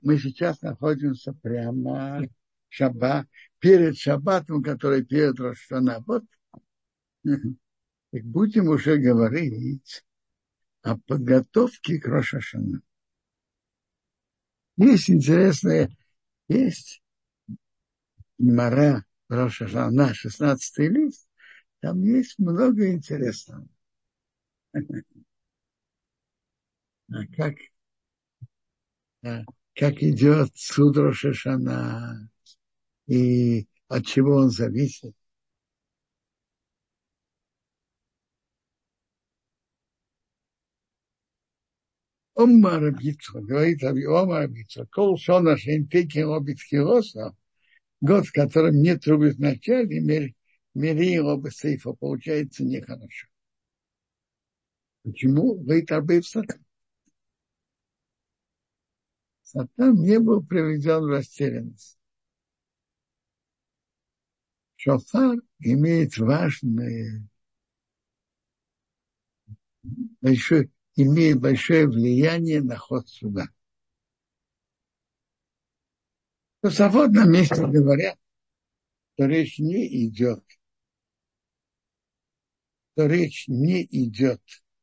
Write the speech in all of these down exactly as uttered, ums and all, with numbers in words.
мы сейчас находимся прямо шаббат, перед шаббатом, который перед Рош ха-Шана. Вот, так будем уже говорить о подготовке к Рош ха-Шана. Есть интересная, есть Гемара Рош ха-Шана, шестнадцатый лист, там есть много интересного. А как, а, как идет суд Рош ха-Шана и от чего он зависит. Омар Рабицхак, говорит Омар Рабицхак, кол шона шейнтеки обицки роса, год, в котором не трубит в начале, мери оба сейфа, получается нехорошо. Почему? Говорит Арбейв Сатан. Сатан не был приведен в растерянность. Шофар имеет важное, большое, имеет большое влияние на ход суда. Тосафот на месте говорят, что речь не идет, что речь не идет,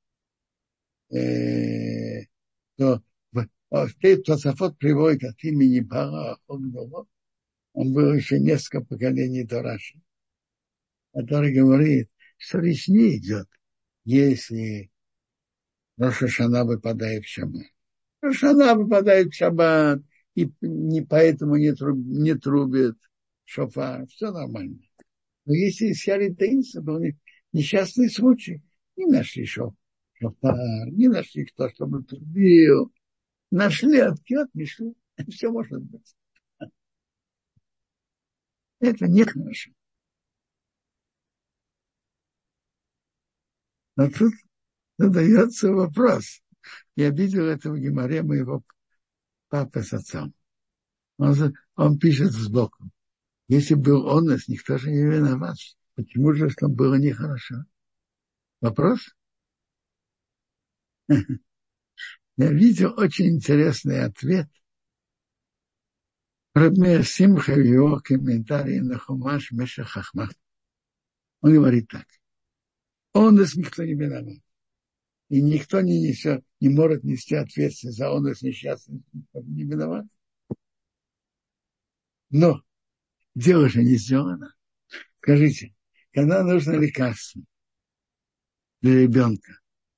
э, то Тосафот приводит от имени Бара Охогдова, он был еще несколько поколений до Раши, который говорит, что речь не идет, если Рош ха-Шана выпадает в шаббат. Рош ха-Шана выпадает в шаббат, и не поэтому не, труб, не трубит шофар, все нормально. Но если с Яритейнса был несчастный случай, не нашли шофар, не нашли кто, чтобы трубил, нашли откет, нашли, все может быть. Это нехорошо. Но тут задается вопрос. Я видел это в Гемаре моего папы с отцом. Он, он пишет сбоку. Если был он, нас никто же не виноват. Почему же что было нехорошо? Вопрос? Я видел очень интересный ответ. Рабмея Симха в его комментарии на Хумаш Меша Хахма. Он говорит так. Он нас никто не виноват. И никто не несет, не может нести ответственность за он нас несчастный, не виноват. Но дело же не сделано. Скажите, когда нужно лекарство для ребенка,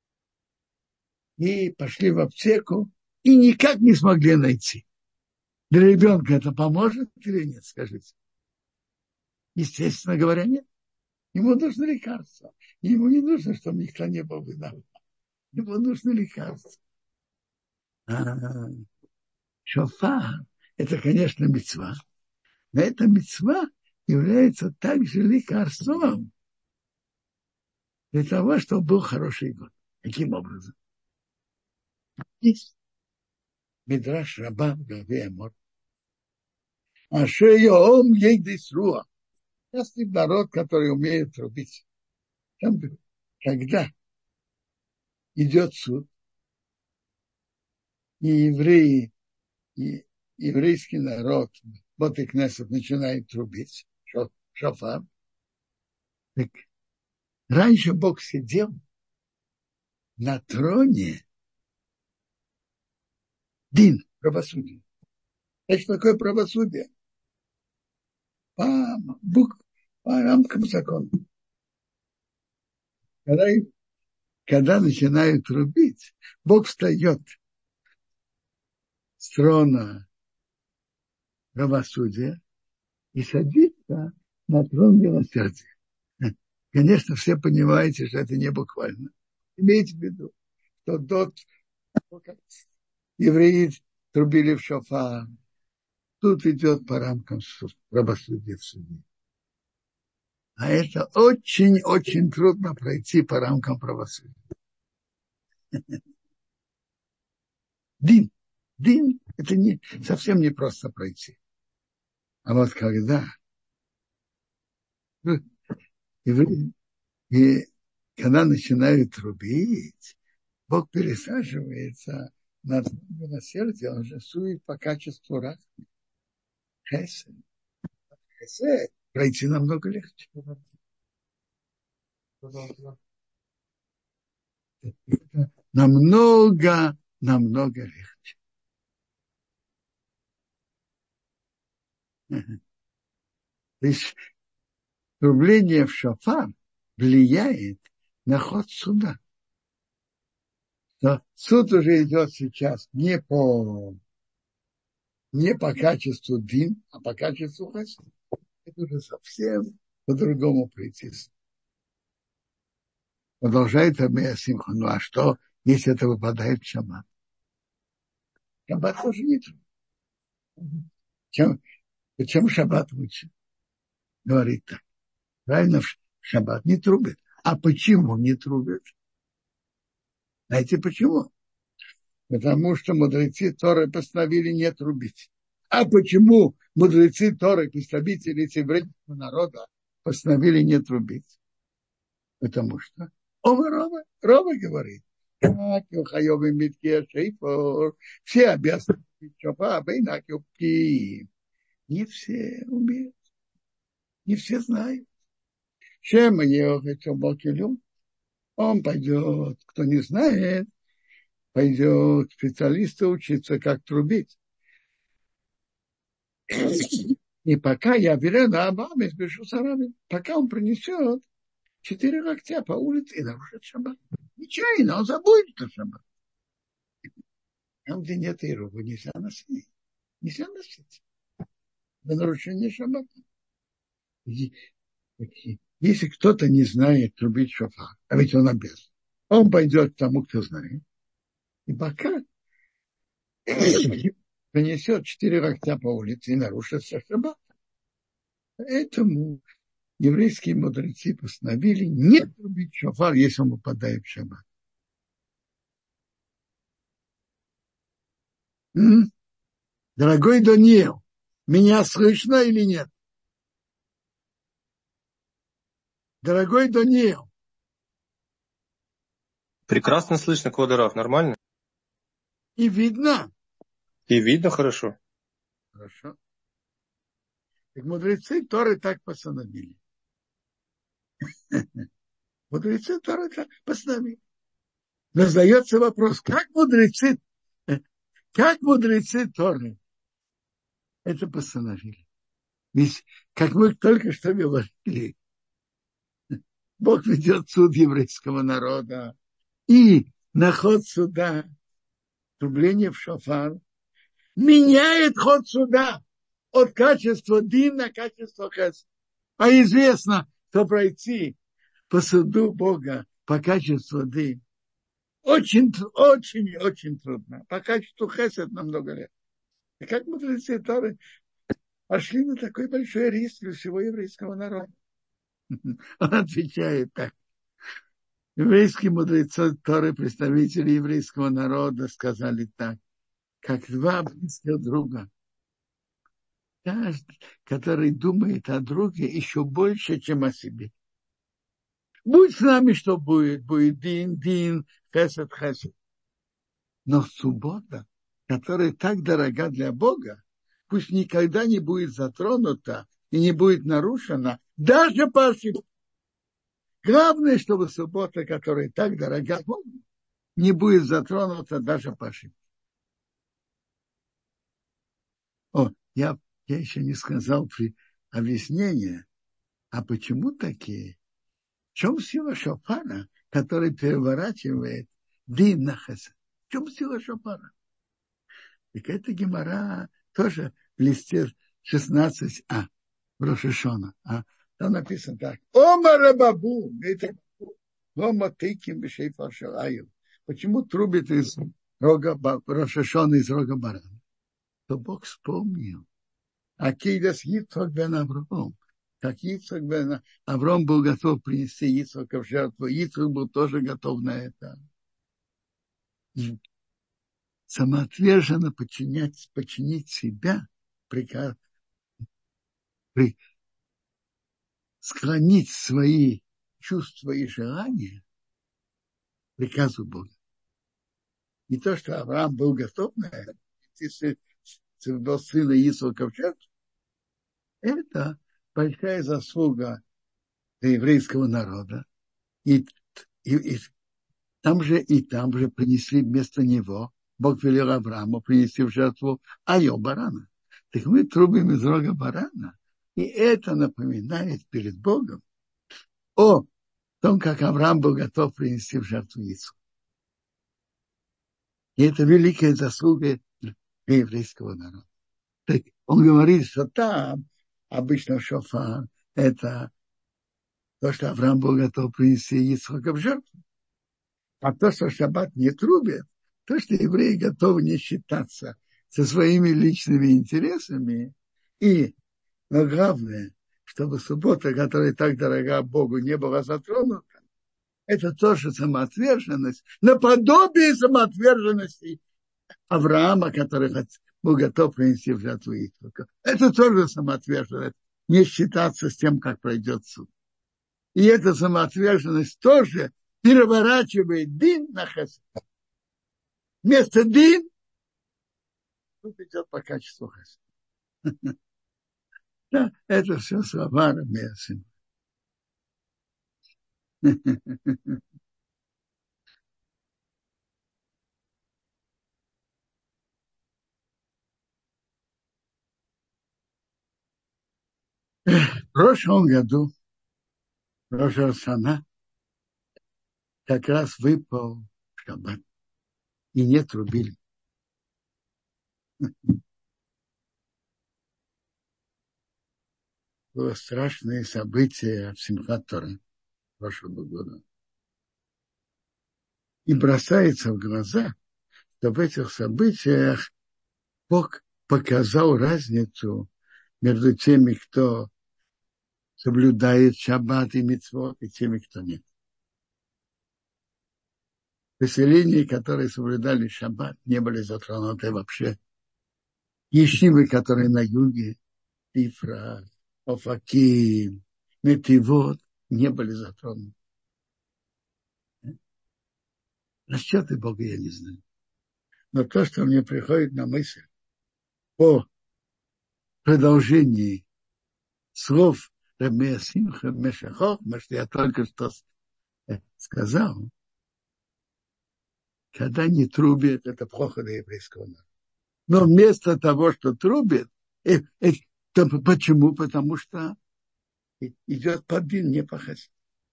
и пошли в аптеку, и никак не смогли найти. Для ребенка это поможет или нет, скажите? Естественно говоря, нет. Ему нужно лекарство. Ему не нужно, чтобы никто не был виноват. Ему нужно лекарство. А, шофар – это, конечно, мицва. Но эта мицва является также лекарством для того, чтобы был хороший год. Каким образом? Есть Мидраш Раба в главе Амор. Ашеём ейдис руа. Частный народ, который умеет трубить. Когда идет суд, и евреи, и еврейский народ, вот и Кнессет начинает трубить, шофар, так раньше Бог сидел на троне дин, правосудие. Это что такое правосудие? По, бук, по рамкам закона. Когда, когда начинают трубить, Бог встает с трона правосудия и садится на трон милосердия. Конечно, все понимаете, что это не буквально. Имейте в виду, что до евреи трубили в шофар, тут идет по рамкам правосудия в суде. А это очень-очень трудно пройти по рамкам правосудия. Дин. Дин – это не, совсем не просто пройти. А вот когда евреи, и когда начинают трубить, Бог пересаживается над милосердием, он же сует по качеству рахмы. Хесед. Хесед пройти намного легче. Это намного, намного легче. То есть трубление в шофар влияет на ход суда. Но суд уже идет сейчас не по, не по качеству дин, а по качеству хесед. Это уже совсем по-другому прийти. Продолжает Рабби Симха. Ну а что, если это выпадает в шаббат? Шаббат тоже не трудно. Чем, почему шаббат лучше? Говорит так. Правильно, в шаббат не трубит. А почему не трубит? Знаете почему? Потому что мудрецы Торы постановили не трубить. А почему мудрецы Торы, представители еврейского народа, постановили не трубить? Потому что Ома Рома, Рома говорит, как Йохайовым Митке Шейфор, все обязаны пить шофар, бейнак юбки. Не все умеют, не все знают. Чем ехать Бокелю? Он пойдет, кто не знает, пойдет специалиста учиться, как трубить. И пока я беру на Обаме, спешу сарами, пока он принесет четыре локтя по улице и нарушит шаббат. Нечаянно, он забудет, что шаббат. Там, где нет ирува, нельзя носить. Нельзя носить. До нарушения шаббата. Если кто-то не знает трубить шофар, а ведь он обязан, он пойдет к тому, кто знает, и пока принесет четыре локтя по улице и нарушит шаббат. Поэтому еврейские мудрецы постановили не трубить шофар, если он попадает в шаббат. М? Дорогой Даниил, меня слышно или нет? Дорогой Даниил. Прекрасно слышно, Квадарав, нормально? И видно. И видно хорошо. Хорошо. Так мудрецы Торы так постановили. Мудрецы Торы так постановили. Но задается вопрос, как мудрецы, как мудрецы Торы это постановили? Ведь, как мы только что говорили, Бог ведет суд еврейского народа. И на ход суда, трубление в шофар, меняет ход суда от качества дин на качество хесед. А известно, что пройти по суду Бога по качеству дин очень, очень, очень трудно. По качеству хесед намного лет. И как мудрецы Торы пошли на такой большой риск для всего еврейского народа? Он отвечает так. Еврейские мудрецы Торы, представители еврейского народа, сказали так, как два близких друга. Каждый, который думает о друге еще больше, чем о себе. Будь с нами, что будет. Будет дин, дин, хесед, хесед. Но суббота, которая так дорога для Бога, пусть никогда не будет затронута и не будет нарушена, даже по ошибке. Главное, чтобы суббота, которая так дорога Богу, не будет затронута даже по ошибке. О, я, я еще не сказал при объяснении, а почему такие? В чем сила шофара, который переворачивает дин на хесед? В чем сила шофара? Так это гемара тоже в листе шестнадцать а, в Рош ха-Шана. А там написано так. Ома рабабу, это ома тыким бешей фаршалаю. Почему трубит из рога Рош ха-Шана, из рога барана? То Бог вспомнил. Акидас Йицхак бен Авраам. Как Йицхак бен Авраам был готов принести Йицхака в жертву. Йицхак был тоже готов на это. И самоотверженно подчинять, подчинить себя, приказ, при, склонить свои чувства и желания приказу Бога. И то, что Авраам был готов на это, если был сына Исаака в жертву, это большая заслуга еврейского народа. И, и, и там же и там же принесли вместо него, Бог велел Аврааму принести в жертву айо барана. Так мы трубим из рога барана. И это напоминает перед Богом о том, как Авраам был готов принести в жертву Исаака. И это великая заслуга для еврейского народа. Так он говорит, что там обычно шофар – это то, что Авраам был готов принести Исаака в жертву. А то, что шаббат не трубит, то, что евреи готовы не считаться со своими личными интересами. И, но главное, чтобы суббота, которая так дорога Богу, не была затронута, это тоже самоотверженность, наподобие самоотверженности Авраама, который был готов принести в жертву Исаака. Это тоже самоотверженность, не считаться с тем, как пройдет суд. И эта самоотверженность тоже переворачивает дин на хесед. Вместо дин тут идет по качеству хесед. Да, это все слова Рабея Симха. В прошлом году, Рош ха-Шана, как раз выпал шаббат. И не трубили. Было страшное событие в Симхат Тора прошлого года. И бросается в глаза, что в этих событиях Бог показал разницу между теми, кто соблюдает шаббат и мицвот, и теми, кто нет. Поселения, которые соблюдали шаббат, не были затронуты вообще. Ешивы, которые на юге, Ифра, Офаким, Метивот, не были затронуты. Расчеты Бога я не знаю. Но то, что мне приходит на мысль по продолжении слов Рабея Симха Мешахох, что я только что сказал, когда не трубит, это плохо для еврейского народа. Но вместо того, что трубит, э, э, то почему? Потому что идет подъем, не по хасиду.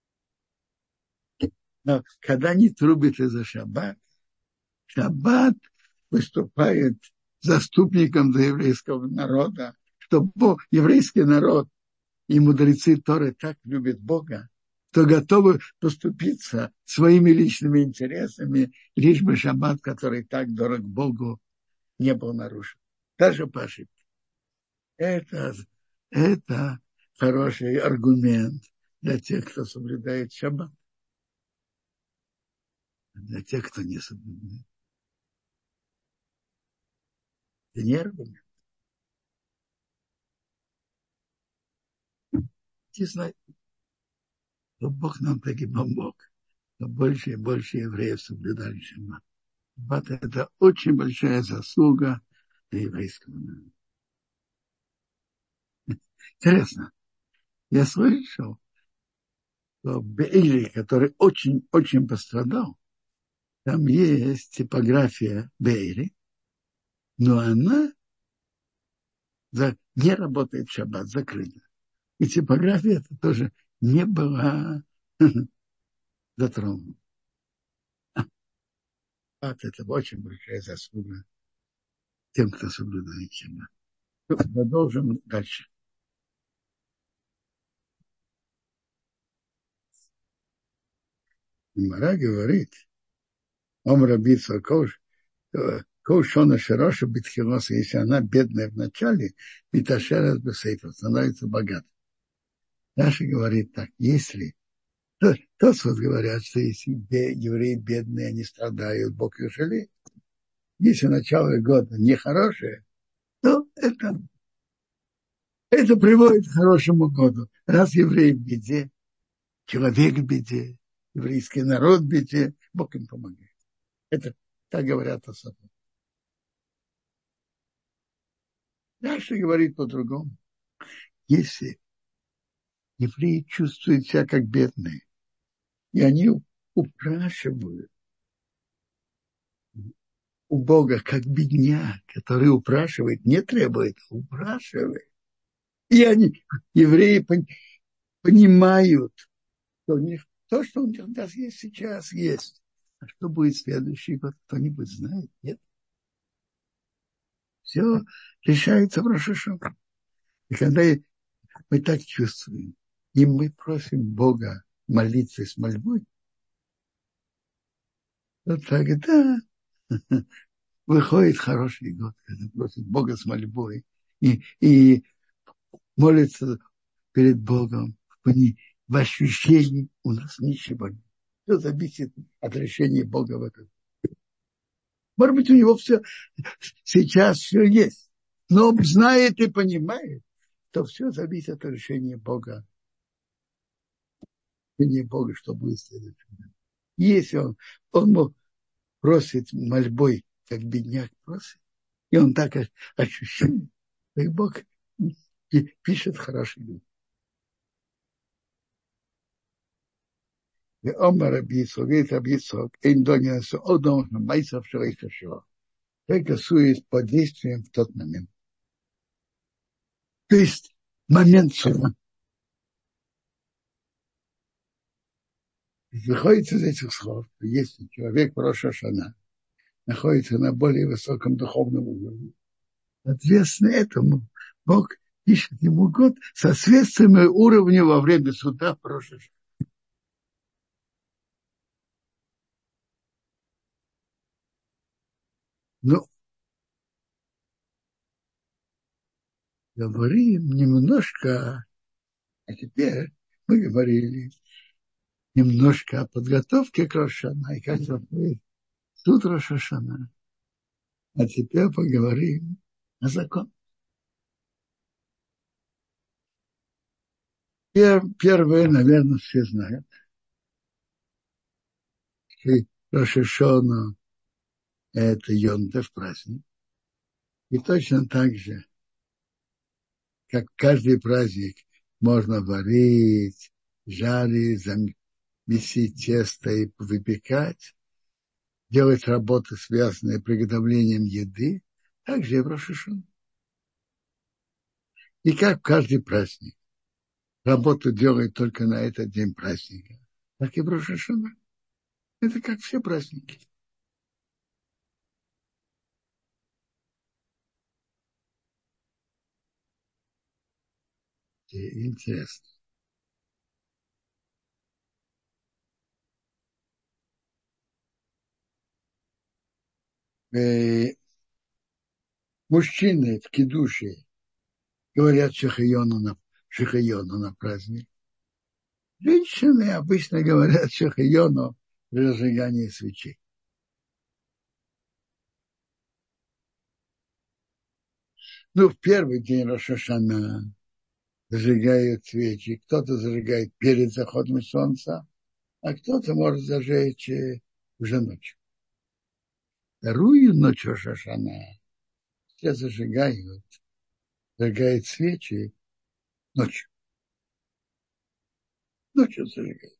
Но когда не трубит из-за шаббат, шаббат выступает заступником для еврейского народа, что Бог, еврейский народ и мудрецы Торы так любят Бога, что готовы поступиться своими личными интересами, лишь бы шаббат, который так дорог Богу, не был нарушен. Даже по ошибке. Это, это хороший аргумент для тех, кто соблюдает шаббат. Для тех, кто не соблюдает. Это не аргумент. Не знаю. Но Бог нам таки помог. Но больше и больше евреев соблюдали шаббат. Шаббат – это очень большая заслуга для еврейского народа. Интересно. Я слышал, что в Бейле, который очень-очень пострадал, там есть типография Бейли, но она не работает в шаббат, закрыта. И типография это тоже не была затронута. А это очень большая заслуга тем, кто соблюдает шаббат. Продолжим дальше. Мара говорит, Ом Раби Цакош, Коушона Широша Битхилоса, если она бедная в начале, Биташерас Бесейфа, становится богатой. Раша говорит так, если тот вот говорят, что если евреи бедные, они страдают, Бог их жалеет. Если начало года нехорошее, то это, это приводит к хорошему году. Раз евреи в беде, человек в беде, еврейский народ в беде, Бог им помогает. Это Так говорят о собой. Дальше говорит по-другому. Если евреи чувствуют себя как бедные, и они упрашивают у Бога как бедняк, который упрашивает, не требует, а упрашивает. И они, евреи, понимают, что у них то, что у них даже есть сейчас, есть. А что будет в следующий год, кто-нибудь знает? Нет. Все решается в Рош ха-Шана. И когда мы так чувствуем, и мы просим Бога молиться с мольбой, то тогда выходит хороший год, когда просим Бога с мольбой и, и молится перед Богом в ощущении у нас ничего нет. Все зависит от решения Бога в этом. Может быть, у него все сейчас все есть, но знает и понимает, что все зависит от решения Бога. Решения Бога, что будет следующим. Если он, он просит мольбой, как бедняк просит, и он так ощущает, и Бог пишет хороший год. ואומר רבי יצחק, говорит רבי יצחק, אין донья с одном майсов шелайшашо. Только сует под действием в тот момент. То есть момент суда. Выходит из этих слов, если человек в Рош ха-Шана находится на более высоком духовном уровне, соответственно этому Бог пишет ему год соответствуемый уровню во время суда в Рош ха-Шана. Ну, говорим немножко, а теперь мы говорили немножко о подготовке к Рош ха-Шана и как проходит суд Рош ха-Шана. А теперь поговорим о законе. Первое, наверное, все знают, что Рош ха-Шана – это Йом-Тов, праздник. И точно так же, как каждый праздник можно варить, жарить, месить тесто и выпекать, делать работы, связанные с приготовлением еды, также и в Рош ха-Шана. И как каждый праздник работу делает только на этот день праздника, так и в Рош ха-Шана. Это как все праздники. Интересно. Э, мужчины в кидуше говорят шахайону на, шахайону на праздник. Женщины обычно говорят шахайону при разжигании свечей. Ну, в первый день Рош ха-Шана зажигают свечи. Кто-то зажигает перед заходом солнца, а кто-то может зажечь уже ночью. Вторую ночь Рош ха-Шана все зажигают, зажигают свечи ночью. Ночью зажигают.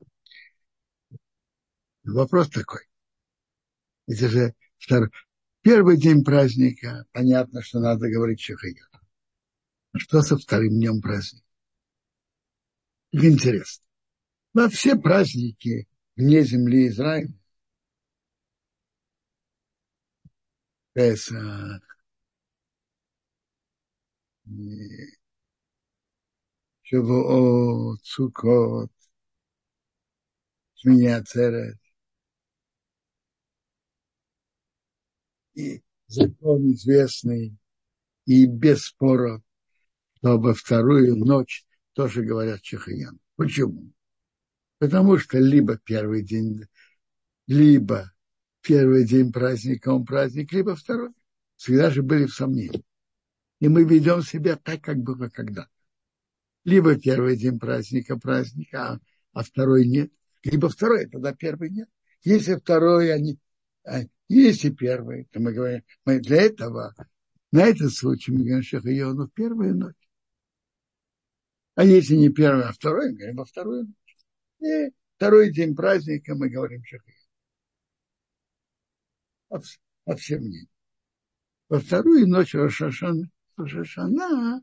Вопрос такой. Это же второй, первый день праздника. Понятно, что надо говорить шахайон. А что со вторым днем праздника? Интересно. Но все праздники вне земли Израиля, Песах, Шавуот, Суккот, Шмини Ацерет, и закон известный, и без спора, что во вторую ночь тоже говорят шахайон. Почему? Потому что либо первый день, либо первый день праздника, он праздник, либо второй. Всегда же были в сомнении. И мы ведем себя так, как было когда. Либо первый день праздника, праздника, а, а второй нет. Либо второй, тогда первый нет. Если второй, они, А если первый, то мы говорим, мы для этого, на этот случай мы говорим Шахаяну в первую ночь. А если не первый, а второй, мы говорим во вторую ночь. И второй день праздника мы говорим Шахаяну. По, по всем мнениям. Во вторую ночь Рош ха-Шана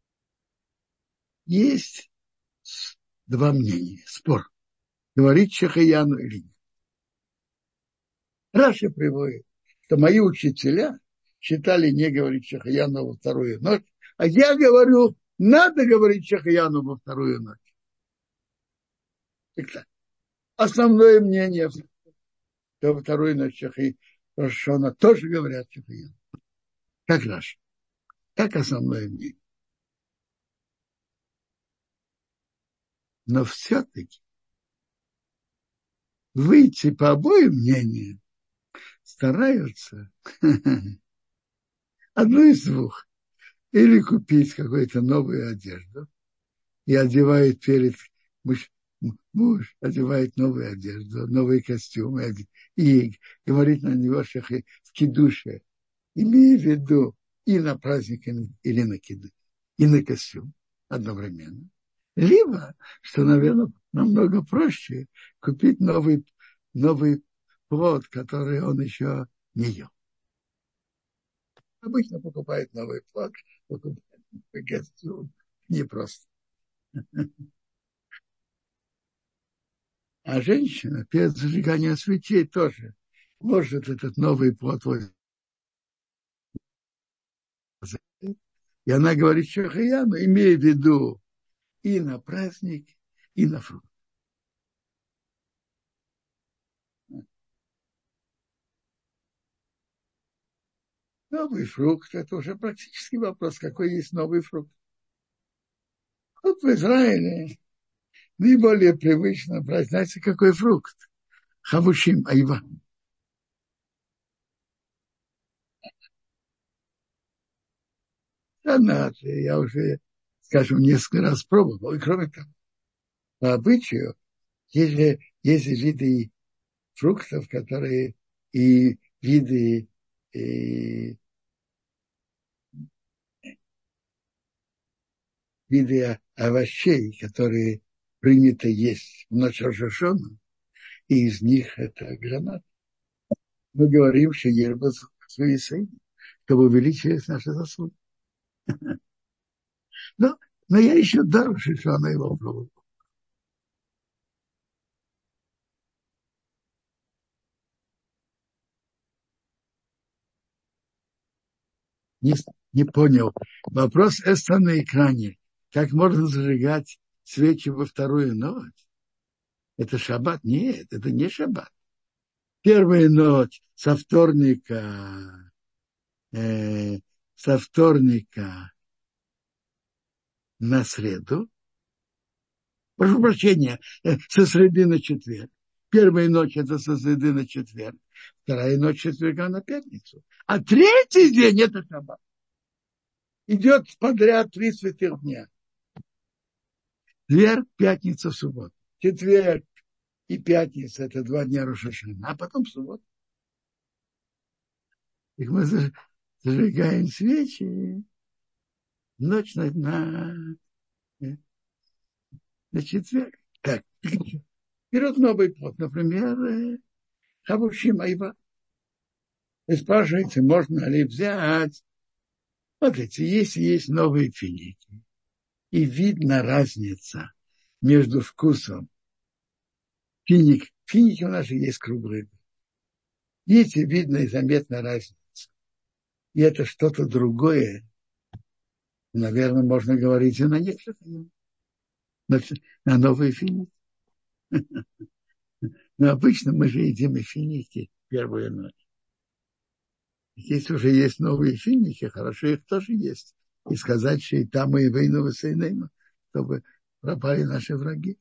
есть два мнения, спор. Говорить Шахаяну или нет. Раши приводит, что мои учителя считали не говорить Шахаяну во вторую ночь, а я говорю, надо говорить Шахаяну во вторую ночь. Так, основное мнение, что во вторую ночь Шахаяна тоже говорят Шахаяну. Как Раши. Как основное мнение. Но все-таки выйти по обоим мнениям стараются одну из двух. Или купить какую-то новую одежду и одевает перед муж, муж одевает новую одежду, новый костюм и говорит на него в кидуше, имея в виду и на праздник, или на киду, и на костюм одновременно. Либо, что, наверное, намного проще, купить новый, новый плод, который он еще не ел. Обычно покупает новый плод, покупает новый костюм. Непросто. А женщина перед зажиганием свечей тоже может этот новый плод возить. И она говорит Шахаяну, имея в виду и на праздник, и на фрукт. Новый фрукт – это уже практически вопрос, какой есть новый фрукт. Вот в Израиле наиболее привычно брать, знаете, какой фрукт? Хавушим, айва. Она, я уже, скажем, несколько раз пробовал. И кроме того, по обычаю, есть же, есть виды фруктов, которые и виды и виды овощей, которые принято есть в ночь Рош ха-Шана, и из них это гранат. Мы говорим, что ерба свои сыны, чтобы увеличились наши заслуги. Но, но я еще дальше, что она его пробовала. Не, не понял. Вопрос Эста на экране. Как можно зажигать свечи во вторую ночь? Это шаббат? Нет, это не шаббат. Первая ночь со вторника, э, со вторника на среду. Прошу прощения, э, со среды на четверг. Первая ночь это со среды на четверг. Вторая ночь четверга на пятницу. А третий день это шаббат. Идет подряд три святых дня. Четверг, пятница, суббота. Четверг и пятница это два дня Рош ха-Шана, а потом суббота. И мы зажигаем свечи ночь на, на, на четверг. Так, берет новый плод, например, хавушим айва. Вы спрашиваете, можно ли взять. Смотрите, если есть новые финики, и видна разница между вкусом финик. Финики у нас же есть круглые. Если видно и заметна разница, и это что-то другое, наверное, можно говорить и на некоторых, на, на новые финики. Но обычно мы же едим и финики первую ночь. Если уже есть новые финики, хорошо их тоже есть. И сказать, что и там и войну, и сейнейну, чтобы пропали наши враги.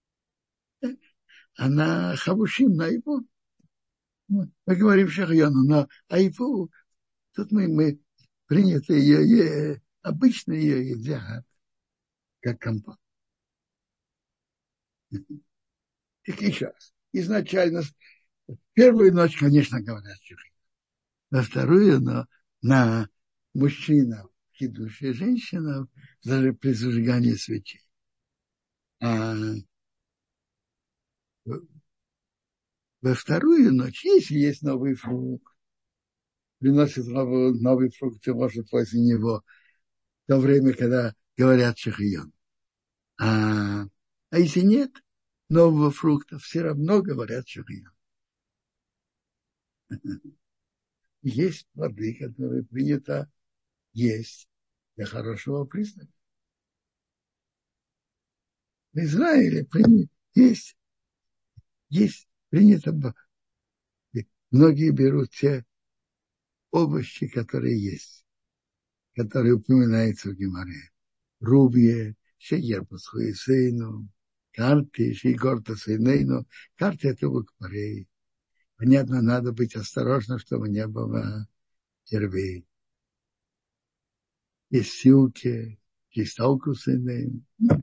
А на хавушим, на айву, мы говорим шахьяну, на айву, тут мы, мы принято ее, обычно ее едят, как компот. Так еще раз. Изначально Первую ночь, конечно, говорят шахион. На вторую, но на мужчинам кидуше, женщинам даже при зажигании свечей. А во вторую ночь, если есть новый фрукт, приносит новый, новый фрукт, и может после него в то время, когда говорят шахион. А, а если нет нового фрукта, все равно говорят шахион. Есть плоды, которые принято есть для хорошего признака. В Израиле принято, есть, есть принято, многие берут те овощи, которые есть, которые упоминаются в Гемаре. Рубье, шеерпас хуесейну, карты, шейгорта сейнейну. Карты — это лук-порей. Понятно, надо быть осторожным, чтобы не было червей. Есть силки, есть алкусейнейну.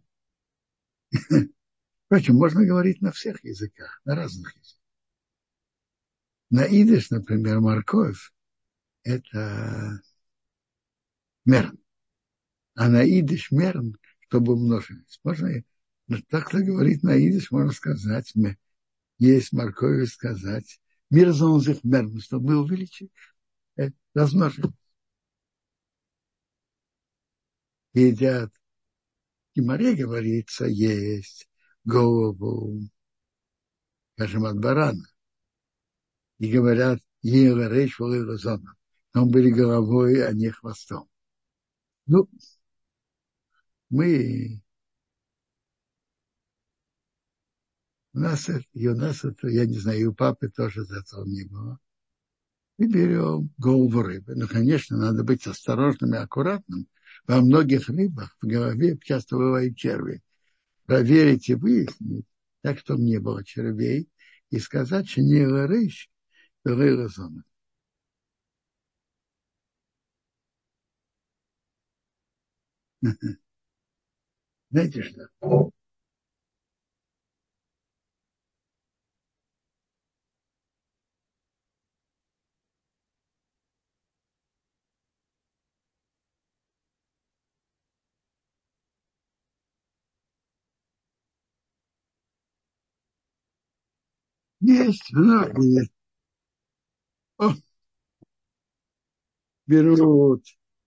Впрочем, можно говорить на всех языках, на разных языках. На идиш, например, морковь — это мерн. А на идиш мерн, чтобы умножить. Можно так-то говорить на идиш, можно сказать, есть морковь, сказать, мир зонзих мерн, чтобы мы увеличили, э, размножили. Едят. И море говорится, есть голову, скажем, от барана. И говорят, ела речь, волыла зона. Он были головой, а не хвостом. Ну, мы, у нас, это- и у нас это, я не знаю, и у папы тоже этого не было. Мы берем голову рыбы. Ну, конечно, надо быть осторожным и аккуратным. Во многих рыбах в голове часто бывают черви. Проверить и выяснить, так, чтобы не было червей, и сказать, что не рыщ, была зона. Знаете что? Есть многие. О, берут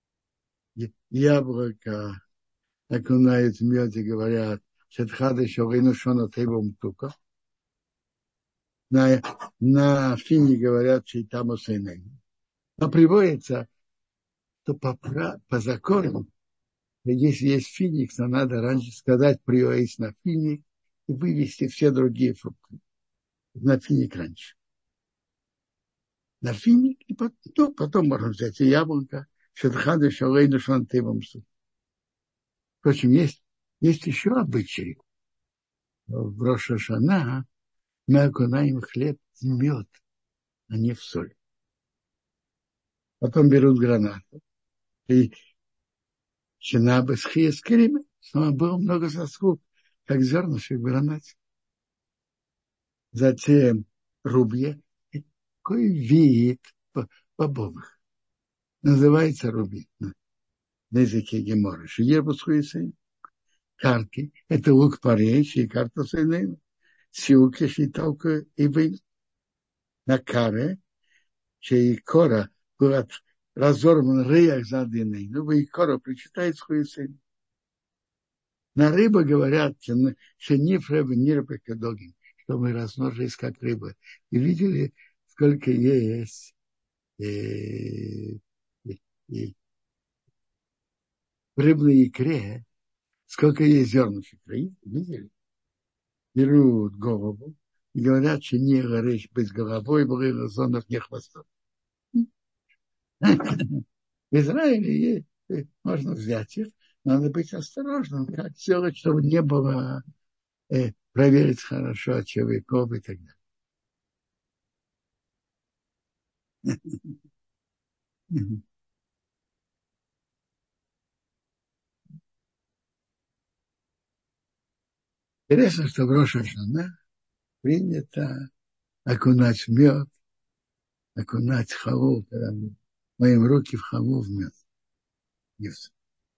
яблоко, окунают в мед и говорят, шетхада еще выношено тейбом тука. На, на фине говорят, чейтаму сейней. Но приводится, что по, по закону, если есть финикс, то надо раньше сказать приоис на финик и вывести все другие фрукты на финик раньше. На финик, и потом, ну, потом можно взять и яблоко, шетхада шалейну шантывом. Впрочем, есть, есть еще обычаи. В Рош ха-Шана мы окунаем хлеб в мед, а не в соль. Потом берут гранату и чинабы с хиескриме. Но было много заслуг, как зернышек в гранате. Затем рубье. Такой вид бобовых. Называется рубье на языке Гемора. Шиебус хуесейн. Карки. Это лук парей, и карта сейнейна. Силки, шиталка и вейн. На каре, чей кора была разорван реях за длиной. Ну, и кора причитает хуесейн. На рыбу говорят, что не фребы, не рыбы кадогин, что мы размножились как рыбы. И видели, сколько есть э, и в рыбной икре, сколько есть зернышек. Видели? Берут голову и говорят, что не речь быть головой, было зонов не хвостов. В Израиле есть, можно взять их, надо быть осторожным, как сделать, чтобы не было, э, проверить хорошо от человеков и так далее. Интересно, что в Рош ха-Шана принято окунать в мед, окунать халу, когда мы моим руки в халу в мед. И всё.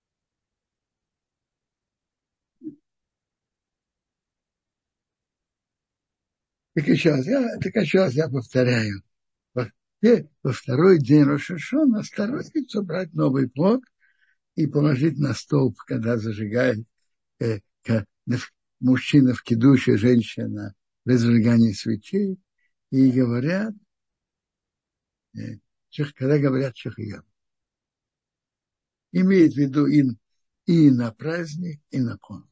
Так еще раз, я, так еще раз я повторяю. Во, во второй день Рош ха-Шана стараются брать новый плод и положить на столб, когда зажигает э, мужчина в кидуше, женщина при зажигании свечей, и говорят, э, когда говорят шахиям. Имеет в виду и, и на праздник, и на кон.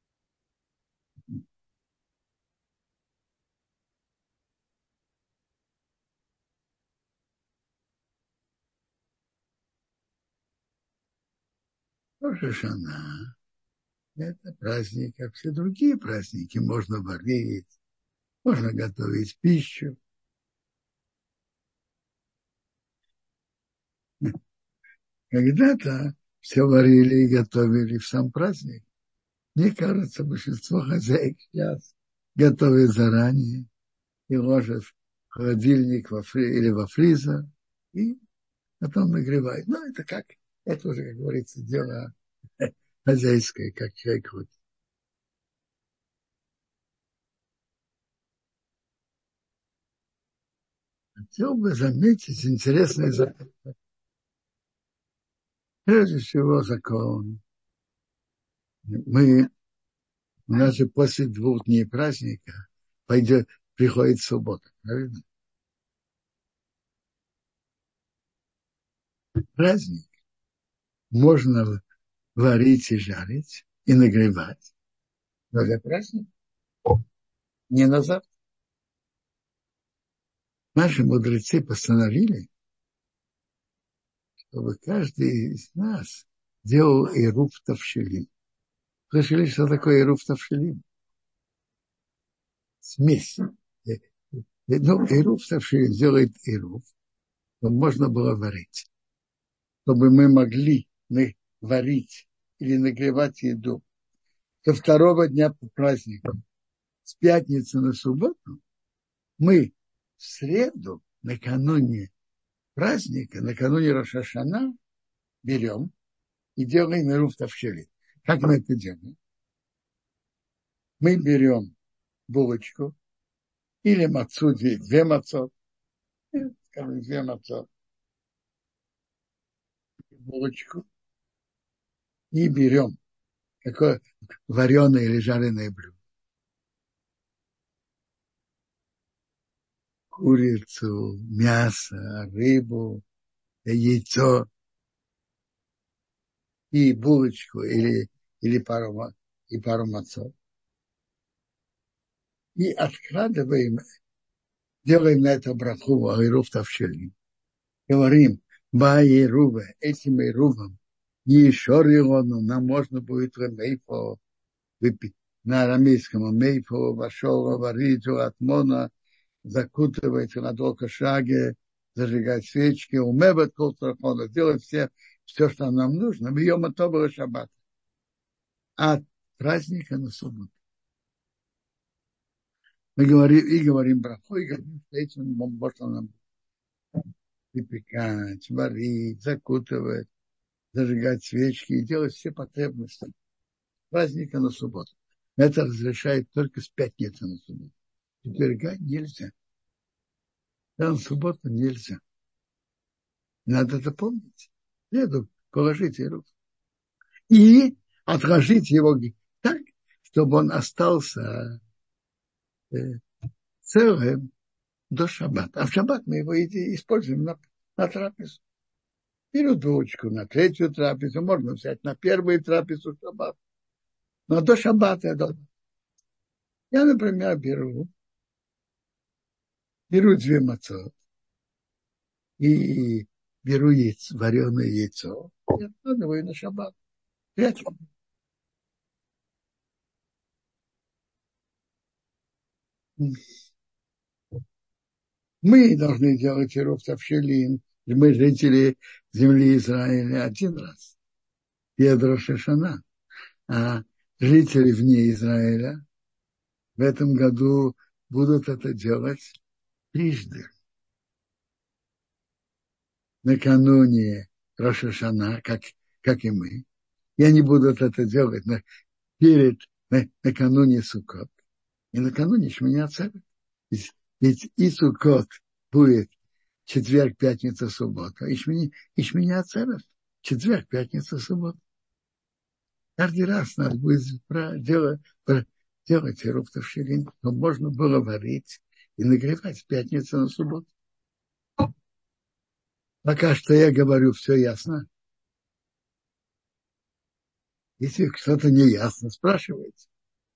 Рош ха-Шана – это праздник, как все другие праздники. Можно варить, можно готовить пищу. Когда-то все варили и готовили в сам праздник. Мне кажется, большинство хозяек сейчас готовят заранее и ложат в холодильник во фри, или во фризер, и потом нагревают. Ну, это как, это уже, как говорится, дело хозяйское, как человек хочет. Хотел бы заметить интересный закон. Прежде всего закон. Мы, у нас же после двух дней праздника пойдет, приходит суббота, правильно? Праздник можно варить и жарить, и нагревать. Но для праздника не на завтра. Наши мудрецы постановили, чтобы каждый из нас делал ирув тавшилим. Слышали, что такое ирув тавшилим? Смесь. Ну, ирув тавшилим делает ирув, чтобы можно было варить. Чтобы мы могли варить или нагревать еду до второго дня по празднику. С пятницы на субботу мы в среду, накануне праздника, накануне Рош ха-Шана, берем и делаем ирув тавшилим. Как мы это делаем? Мы берем булочку или мацу, две, две мацо, скажем, две мацо, булочку, и берем какое вареное или жареное блюдо. Курицу, мясо, рыбу, яйцо и булочку или, или пару, и пару мацо. И откладываем, делаем на это браху, ирув тавшилим. Говорим, ба ирува, этим ирувом, не шорилону, нам можно будет мейфо выпить. На арамейском мейфо, вашова, вариту, атмона, закутывается на долго шаге, зажигать свечки, умевать колтрафона, делать все, все, что нам нужно. В Йом Тов шаббат. От праздника на субботу. Мы говорим и говорим браху, и говорим, что этим можно нам выпекать, варить, закутывать, зажигать свечки и делать все потребности праздника на субботу. Это разрешает только с пятницы на субботу. Четверга нельзя. Да, на субботу нельзя. Надо это помнить. Следует положить ирув. И отложить его так, чтобы он остался э, целым до шаббата. А в шаббат мы его используем на, на трапезу. Беру булочку на третью трапезу, можно взять на первую трапезу шаббат. Но до шаббата я должен. Я, например, беру, беру две мацот и беру яйцо, вареное яйцо и откладываю на шаббат. Прячу. Мы должны делать ирув тавшилим. Мы жители земли Израиля один раз. Перед Рош ха-Шана. А жители вне Израиля в этом году будут это делать трижды накануне Рош ха-Шана, как, как и мы. И они будут это делать на, перед, на, накануне Суккот и накануне Шмини Ацерет. Ведь, ведь и Суккот будет четверг, пятница, суббота, и Шмини, и Шмини Ацерет четверг, пятница, суббота. Каждый раз надо будет делать, делать Эрув Тавшилин, чтобы можно было варить и нагревать с пятницы на субботу. Пока что я говорю, все ясно. Если что-то не ясно, спрашивайте.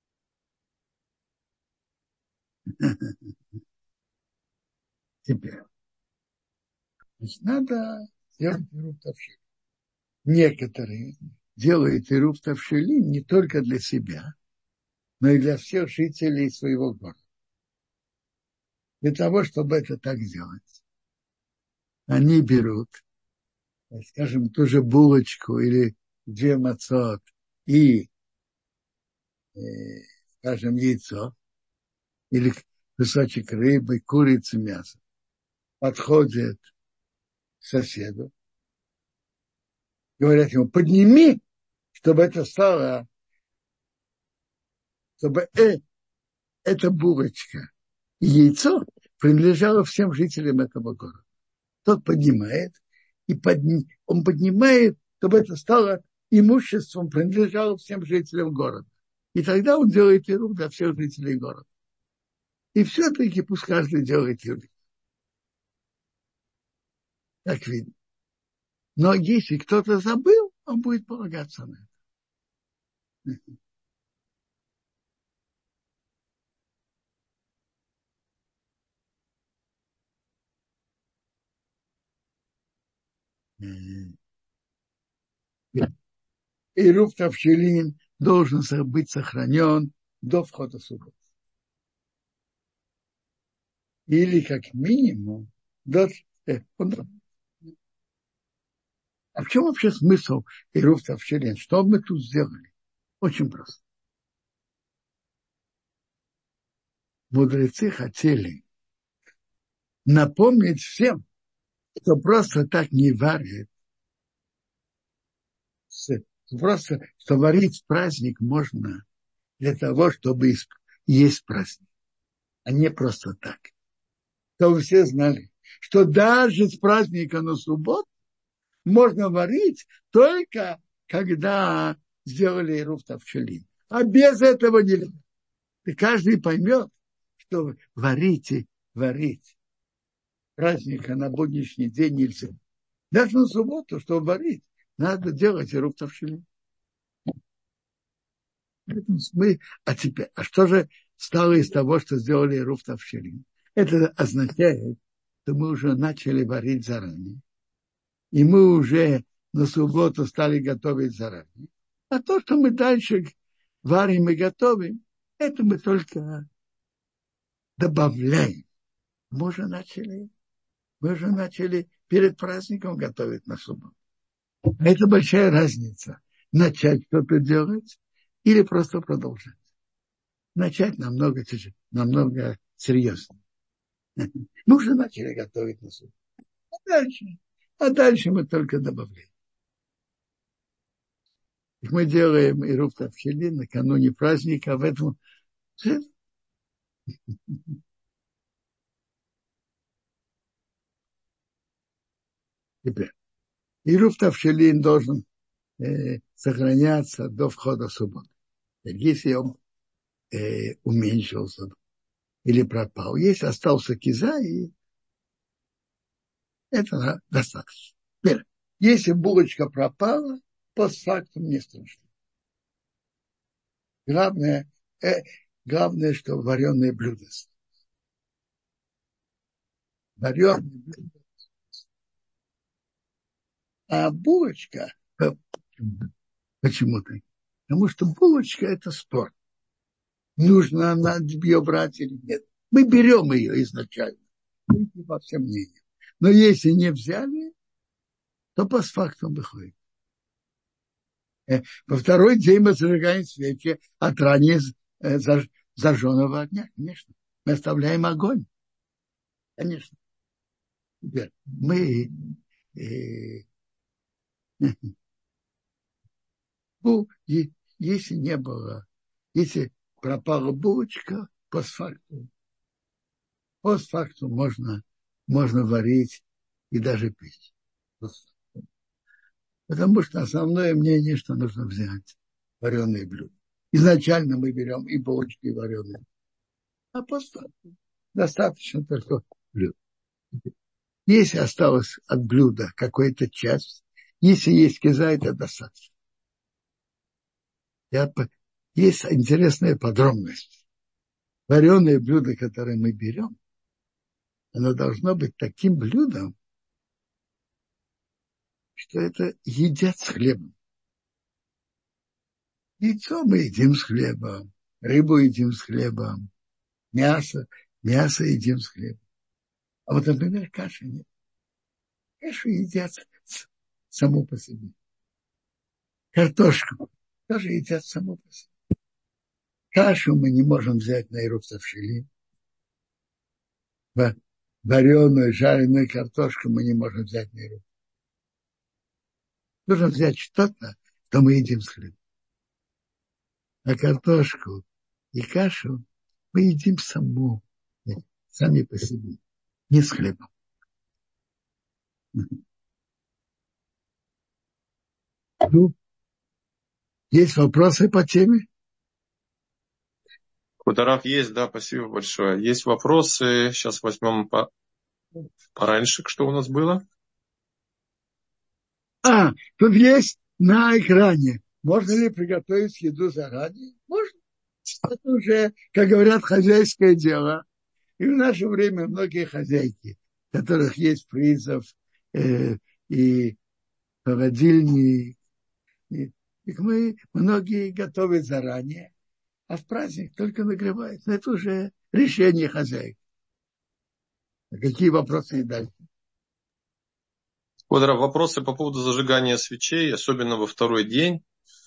Теперь. Значит, надо сделать Эрув Тавшилин. Некоторые делают Эрув Тавшилин не только для себя, но и для всех жителей своего города. Для того, чтобы это так сделать, они берут, скажем, ту же булочку или две мацот и, э, скажем, яйцо или кусочек рыбы, курицы, мяса. Подходят к соседу, говорят ему, подними, чтобы это стало, чтобы э, эта булочка и яйцо принадлежало всем жителям этого города. Тот поднимает, и подни... он поднимает, чтобы это стало имуществом, принадлежало всем жителям города. И тогда он делает Эрув для всех жителей города. И все-таки пусть каждый делает Эрув. Так видно. Но если кто-то забыл, он будет полагаться на это. Эрув Тавшилин должен быть сохранен до входа в субботу. Или как минимум до... А в чем вообще смысл Эрув Тавшилин? Что мы тут сделали? Очень просто. Мудрецы хотели напомнить всем, что просто так не варят. Просто, что варить праздник можно для того, чтобы есть праздник, а не просто так. Чтобы все знали, что даже с праздника на субботу можно варить только когда сделали Эрув Тавшилин. А без этого нельзя. И каждый поймет, что варить и варить праздника на будничный день нельзя. Даже на субботу, чтобы варить, надо делать Эрув Тавшилин. Мы, а теперь, а что же стало из того, что сделали Эрув Тавшилин? Это означает, что мы уже начали варить заранее. И мы уже на субботу стали готовить заранее. А то, что мы дальше варим и готовим, это мы только добавляем. Мы уже начали, мы уже начали перед праздником готовить на субботу. Это большая разница. Начать что-то делать или просто продолжать. Начать намного тяжелее, намного серьезнее. Мы уже начали готовить на субботу. А дальше, а дальше мы только добавляем. Мы делаем Эрув Тавшилин накануне праздника, в этом теперь. Эрув Тавшилин должен э, сохраняться до входа в субботу. Если он э, уменьшился или пропал, если остался киза, и это достаточно. Теперь, если булочка пропала, постфактум не страшно. Главное, э, главное, что вареное блюдо. Вареное блюдо. А булочка, почему-то, потому что булочка – это спор. Нужно она ее брать или нет. Мы берем ее изначально, по всем мнениям. Но если не взяли, то постфактум выходит. Во второй день мы зажигаем свечи от ранее зажженного огня, конечно. Мы оставляем огонь. Конечно. Теперь мы э, ну, и, если не было, если пропала булочка, постфактум, постфактум можно, можно варить и даже пить. Потому что основное мнение, что нужно взять вареные блюда. Изначально мы берем и булочки, и вареные. А постфактум достаточно только блюд. Если осталось от блюда какая-то часть, если есть киза, это достаточно. Я, есть интересная подробность. Вареное блюдо, которое мы берем, оно должно быть таким блюдом, что это едят с хлебом. Яйцо мы едим с хлебом, рыбу едим с хлебом, мясо, мясо едим с хлебом. А вот, например, каши нет. Кашу едят само по себе. Картошку тоже едят само по себе. Кашу мы не можем взять на Ируф Тавшилим. Вареную, жареную картошку мы не можем взять на Ируф. Нужно взять что-то, что мы едим с хлебом. А картошку и кашу мы едим саму, сами по себе, не с хлебом. Ну, есть вопросы по теме? Кударав есть, да, спасибо большое. Есть вопросы, сейчас возьмем по... пораньше, что у нас было. А, тут есть на экране. Можно ли приготовить еду заранее? Можно. Это уже, как говорят, хозяйское дело. И в наше время многие хозяйки, у которых есть фризов э, и холодильник, и, их мы многие готовят заранее, а в праздник только нагревают. Но это уже решение хозяек. А какие вопросы и дальше? Кударав, вопросы по поводу зажигания свечей, особенно во второй день.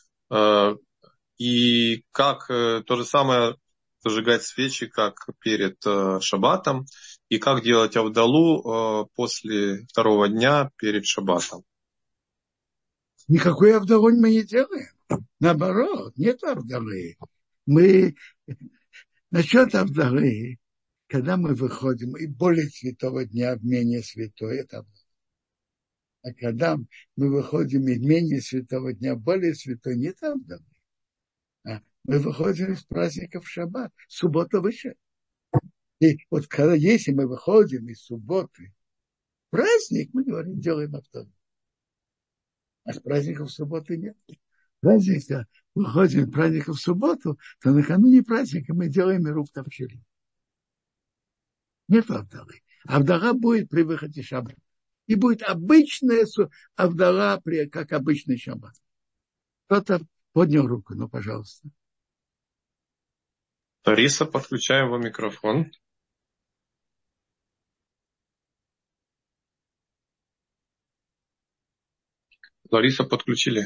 И как то же самое зажигать свечи, как перед шаббатом, и как делать авдалу после второго дня перед шаббатом. Никакой авдалу мы не делаем. Наоборот, нет авдалы. Мы насчет авдалы, когда мы выходим и более святого дня в менее святой, это авдала. А когда мы выходим из менее святого дня в более святой, нет авдалы. А мы выходим из праздника в шаббат, суббота выше. И вот когда, если мы выходим из субботы в праздник, мы говорим, делаем авдалу. А с праздников в субботы нет. Праздника, выходим в праздника в субботу, то накануне праздника мы делаем Ируф Тавшилим. Нет авдалы. Авдала будет при выходе шаббата. И будет обычная авдала, как обычный шаббат. Кто-то поднял руку, ну, пожалуйста. Лариса, подключаем вам микрофон. Лариса, подключили.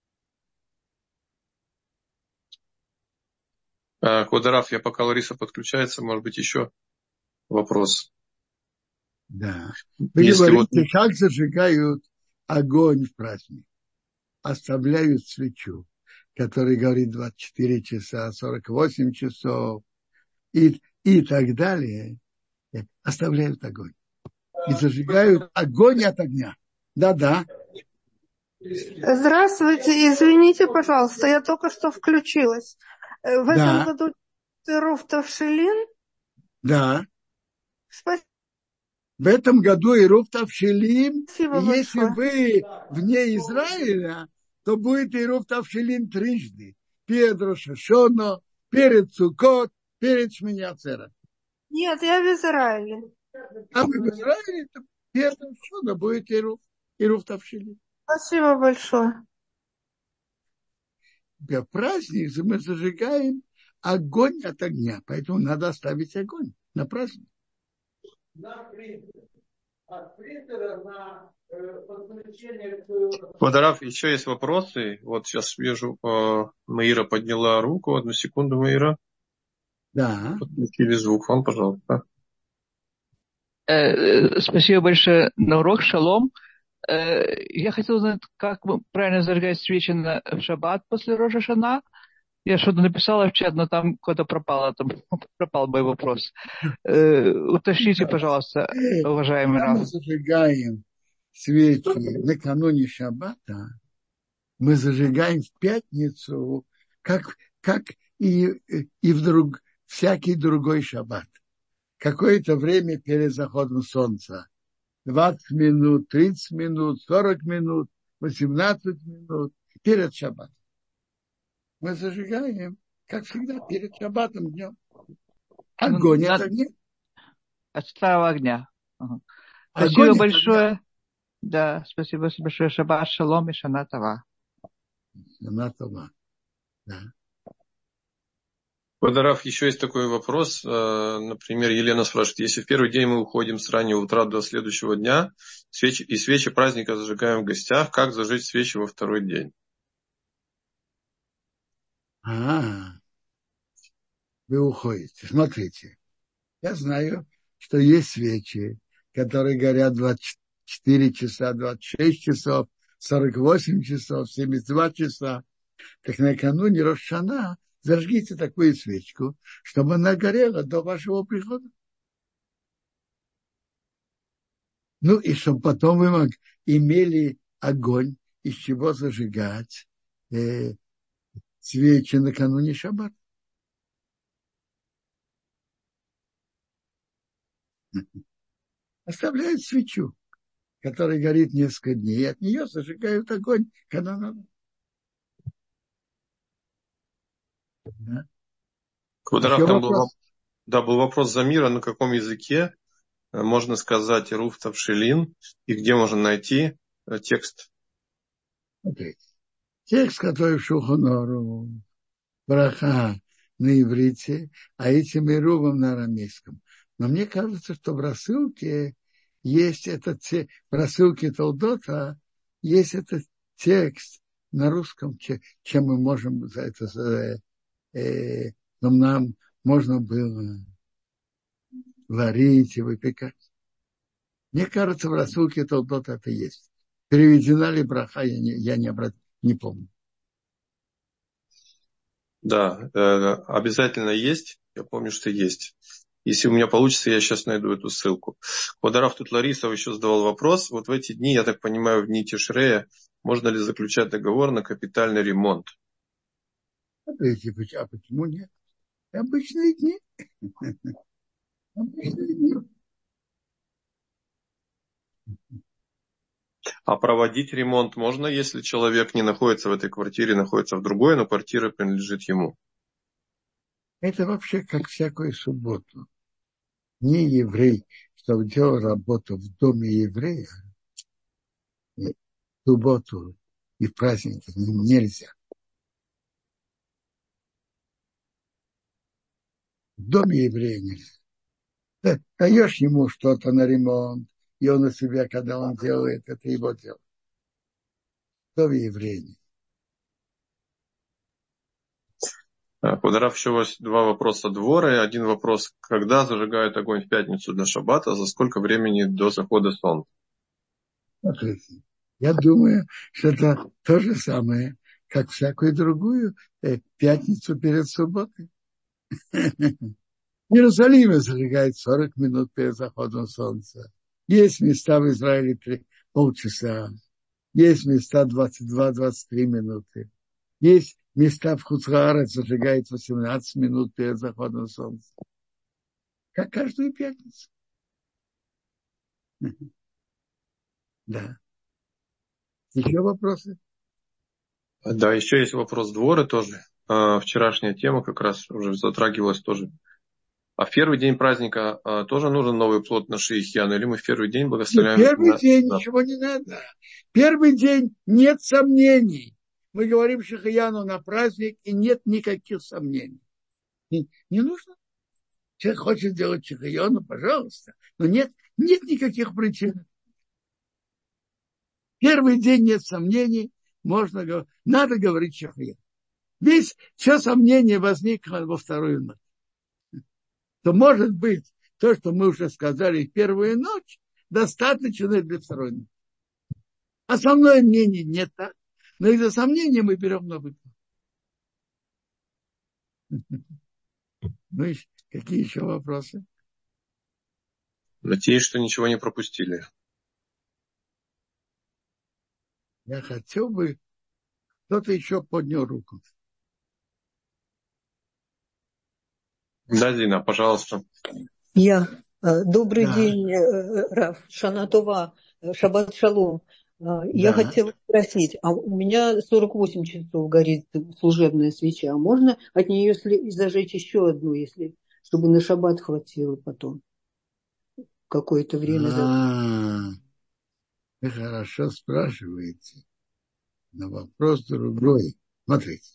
Кударав, я пока Лариса подключается, может быть, еще вопрос. Да. Вы Если говорите, вот... как зажигают огонь в праздник. Оставляют свечу, который говорит двадцать четыре часа, сорок восемь часов и, и так далее. Оставляют огонь. И зажигают огонь от огня. Да-да. Здравствуйте, извините, пожалуйста, я только что включилась. В Да. этом году Ируф Тавшилим? Да. Спасибо. В этом году Ируф Тавшилим, и если большое. вы вне Израиля, то будет Ируф Тавшилим трижды. Перед Рош ха-Шана, перед Суккот, перед Шмини Ацерет. Нет, я в Израиле. А вы в Израиле, то перед Рош ха-Шана будет Ируф, Ируф Тавшилим. Спасибо большое. Для праздника мы зажигаем огонь от огня, поэтому надо оставить огонь на праздник. Кударав, еще есть вопросы. Вот сейчас вижу, Маира подняла руку. Одну секунду, Маира. Да. Подключили звук. Вам, пожалуйста. Э, спасибо большое на урок. Шалом. Э, я хотел узнать, как правильно зажигать свечи на, в шаббат после Роша Шана. Я что-то написала в чат, но там куда-то пропало, там пропал мой вопрос. Э, уточните, пожалуйста, уважаемый Когда Раф. мы зажигаем свечи накануне шаббата, мы зажигаем в пятницу, как, как и, и в друг, всякий другой шаббат. Какое-то время перед заходом солнца. двадцать минут, тридцать минут, сорок минут, восемнадцать минут перед шаббатом. Мы зажигаем, как всегда, перед шаббатом днем. Огонь Ну, от огня. От старого огня. Ага. Спасибо Огонь от большое. огня. Да, спасибо большое. Шаббат шалом и шана това. Шана това. Да. Квадарав, еще есть такой вопрос. Например, Елена спрашивает, если в первый день мы уходим с раннего утра до следующего дня, свечи, и свечи праздника зажигаем в гостях, как зажечь свечи во второй день? А, вы уходите. Смотрите, я знаю, что есть свечи, которые горят двадцать четыре часа, двадцать шесть часов, сорок восемь часов, семьдесят два часа. Так накануне Рош Шана зажгите такую свечку, чтобы она горела до вашего прихода. Ну и чтобы потом вы имели огонь, из чего зажигать э, свечи накануне шаббата. Оставляют свечу, которая горит несколько дней, и от нее зажигают огонь, когда надо. Да. Квадарав, там был, да, был вопрос Замира, на каком языке можно сказать Руф Тавшилин, и где можно найти текст? Okay. Текст, который в Шулхан-Ару, браха на иврите, а этим ирувом на арамейском. Но мне кажется, что в рассылке есть этот текст, в рассылке Толдота есть этот текст на русском, чем мы можем это, э, нам можно было варить и выпекать. Мне кажется, в рассылке Толдота это есть. Переведена ли браха, я не, я не, обрат, не помню. Да, обязательно есть. Я помню, что есть. Если у меня получится, я сейчас найду эту ссылку. Квадарав, тут Лариса еще задавал вопрос. Вот в эти дни, я так понимаю, в дни Тишрея, можно ли заключать договор на капитальный ремонт? А почему нет? Обычные дни. Обычные дни. А проводить ремонт можно, если человек не находится в этой квартире, находится в другой, но квартира принадлежит ему? Это вообще как всякую субботу. Не еврей, чтобы делал работу в доме еврея, в субботу и в праздники нельзя. В доме еврея нельзя. Даешь ему что-то на ремонт, и он у себя, когда он делает, это его дело. В доме еврея нет. Квадарав, еще у вас два вопроса двора. Один вопрос, когда зажигают огонь в пятницу до шаббата, за сколько времени до захода солнца? Смотрите, я думаю, что это то же самое, как всякую другую э, пятницу перед субботой. В Иерусалиме зажигает сорок минут перед заходом солнца. Есть места в Израиле три, полчаса. Есть места двадцать два - двадцать три минуты. Есть места в Хуцхаарец зажигает восемнадцать минут перед заходом солнца. Как каждую пятницу. Да. Еще вопросы? Да, еще есть вопрос двора тоже. Вчерашняя тема как раз уже затрагивалась тоже. А в первый день праздника а, тоже нужен новый плод на шейхьяну? Или мы в первый день благословляем? Первый на... день да. ничего не надо. Первый день нет сомнений. Мы говорим шейхьяну на праздник, и нет никаких сомнений. Не, не нужно. Человек хочет делать шейхьяну, пожалуйста. Но нет, нет никаких причин. Первый день нет сомнений. Можно, надо говорить шейхьяну. Здесь все сомнения возникли во вторую ночь. То может быть, То, что мы уже сказали в первую ночь, достаточно для второй ночи. Основное мнение не так, но из-за сомнения мы берем новый план. Ну и какие еще вопросы? Надеюсь, что ничего не пропустили. Я хотел бы... Кто-то еще поднял руку. Да, Дина, пожалуйста. Я. Добрый Да. день, Рав. Шана Това. Шаббат шалом. Я Да. хотела спросить, а у меня сорок восемь часов горит служебная свеча. А можно от нее зажечь еще одну, если, чтобы на шаббат хватило потом? Какое-то время. А, вы хорошо спрашиваете. Но вопрос другой. Смотрите.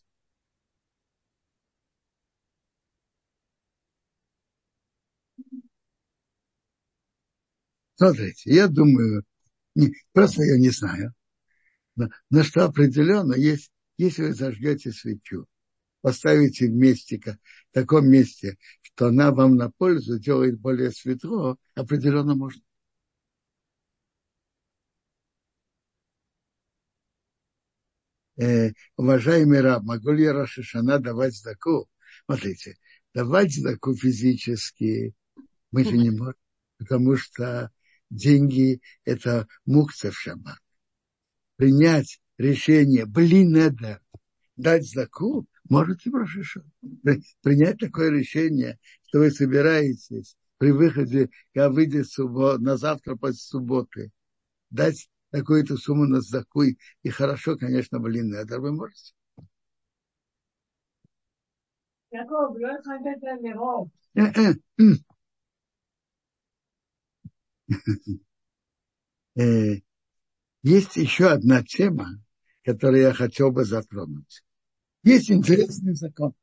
Смотрите, я думаю, не, просто я не знаю, но, но что определенно есть, если вы зажгете свечу, поставите в месте, в таком месте, что она вам на пользу делает более светло, определенно можно. Э, уважаемый раб, могу ли я Рош ха-Шана давать сдаку? Смотрите, давать сдаку физически мы же не можем, потому что деньги – это мукца в шаббат. Принять решение, блин, надо дать сдаку, можете в Рош ха-Шана. Принять такое решение, что вы собираетесь при выходе, когда выйдет суббот, на завтра после субботы, дать какую-то сумму на сдаку, и, и хорошо, конечно, блин, это вы можете. Есть еще одна тема, которую я хотел бы затронуть. Есть интересный закон.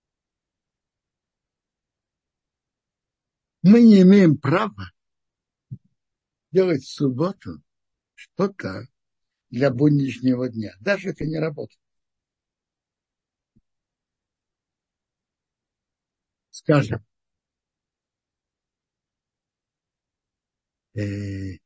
Мы не имеем права делать в субботу что-то для будничного дня. Даже это не работает. Скажем, э,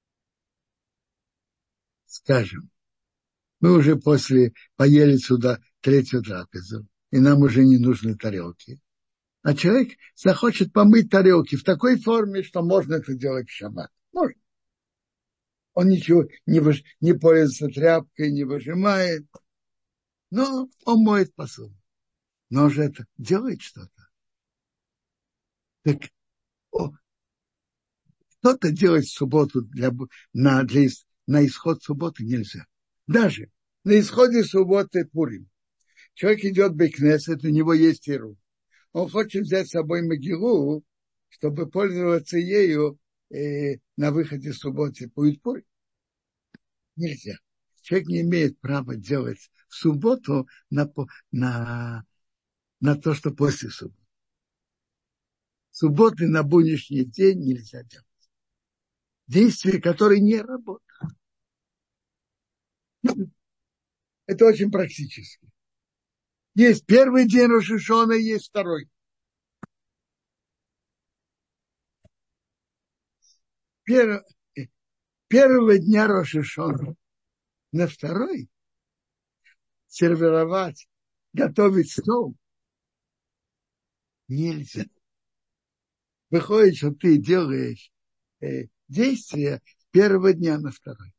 скажем, мы уже после поели сюда третью трапезу, и нам уже не нужны тарелки. А человек захочет помыть тарелки в такой форме, что можно это делать в шаббат. Можно. Он ничего не, выж... не пользуется тряпкой, не выжимает, но он моет посуду. Но он же это делает что-то. Так о, что-то делать в субботу для, на, для, на исход субботы нельзя. Даже на исходе субботы Пурим. Человек идет в бейкнесет, у него есть иру. Он хочет взять с собой могилу, чтобы пользоваться ею э, на выходе субботы. Будет Пурим. Нельзя. Человек не имеет права делать в субботу на, на, на то, что после субботы. Субботы на будничный день нельзя делать. Действия, которые не работают. Это очень практически. Есть первый день Рош ха-Шана, есть второй. Первый, первого дня Рош ха-Шана на второй сервировать, готовить стол нельзя. Выходит, что ты делаешь э, действия первого дня на второй.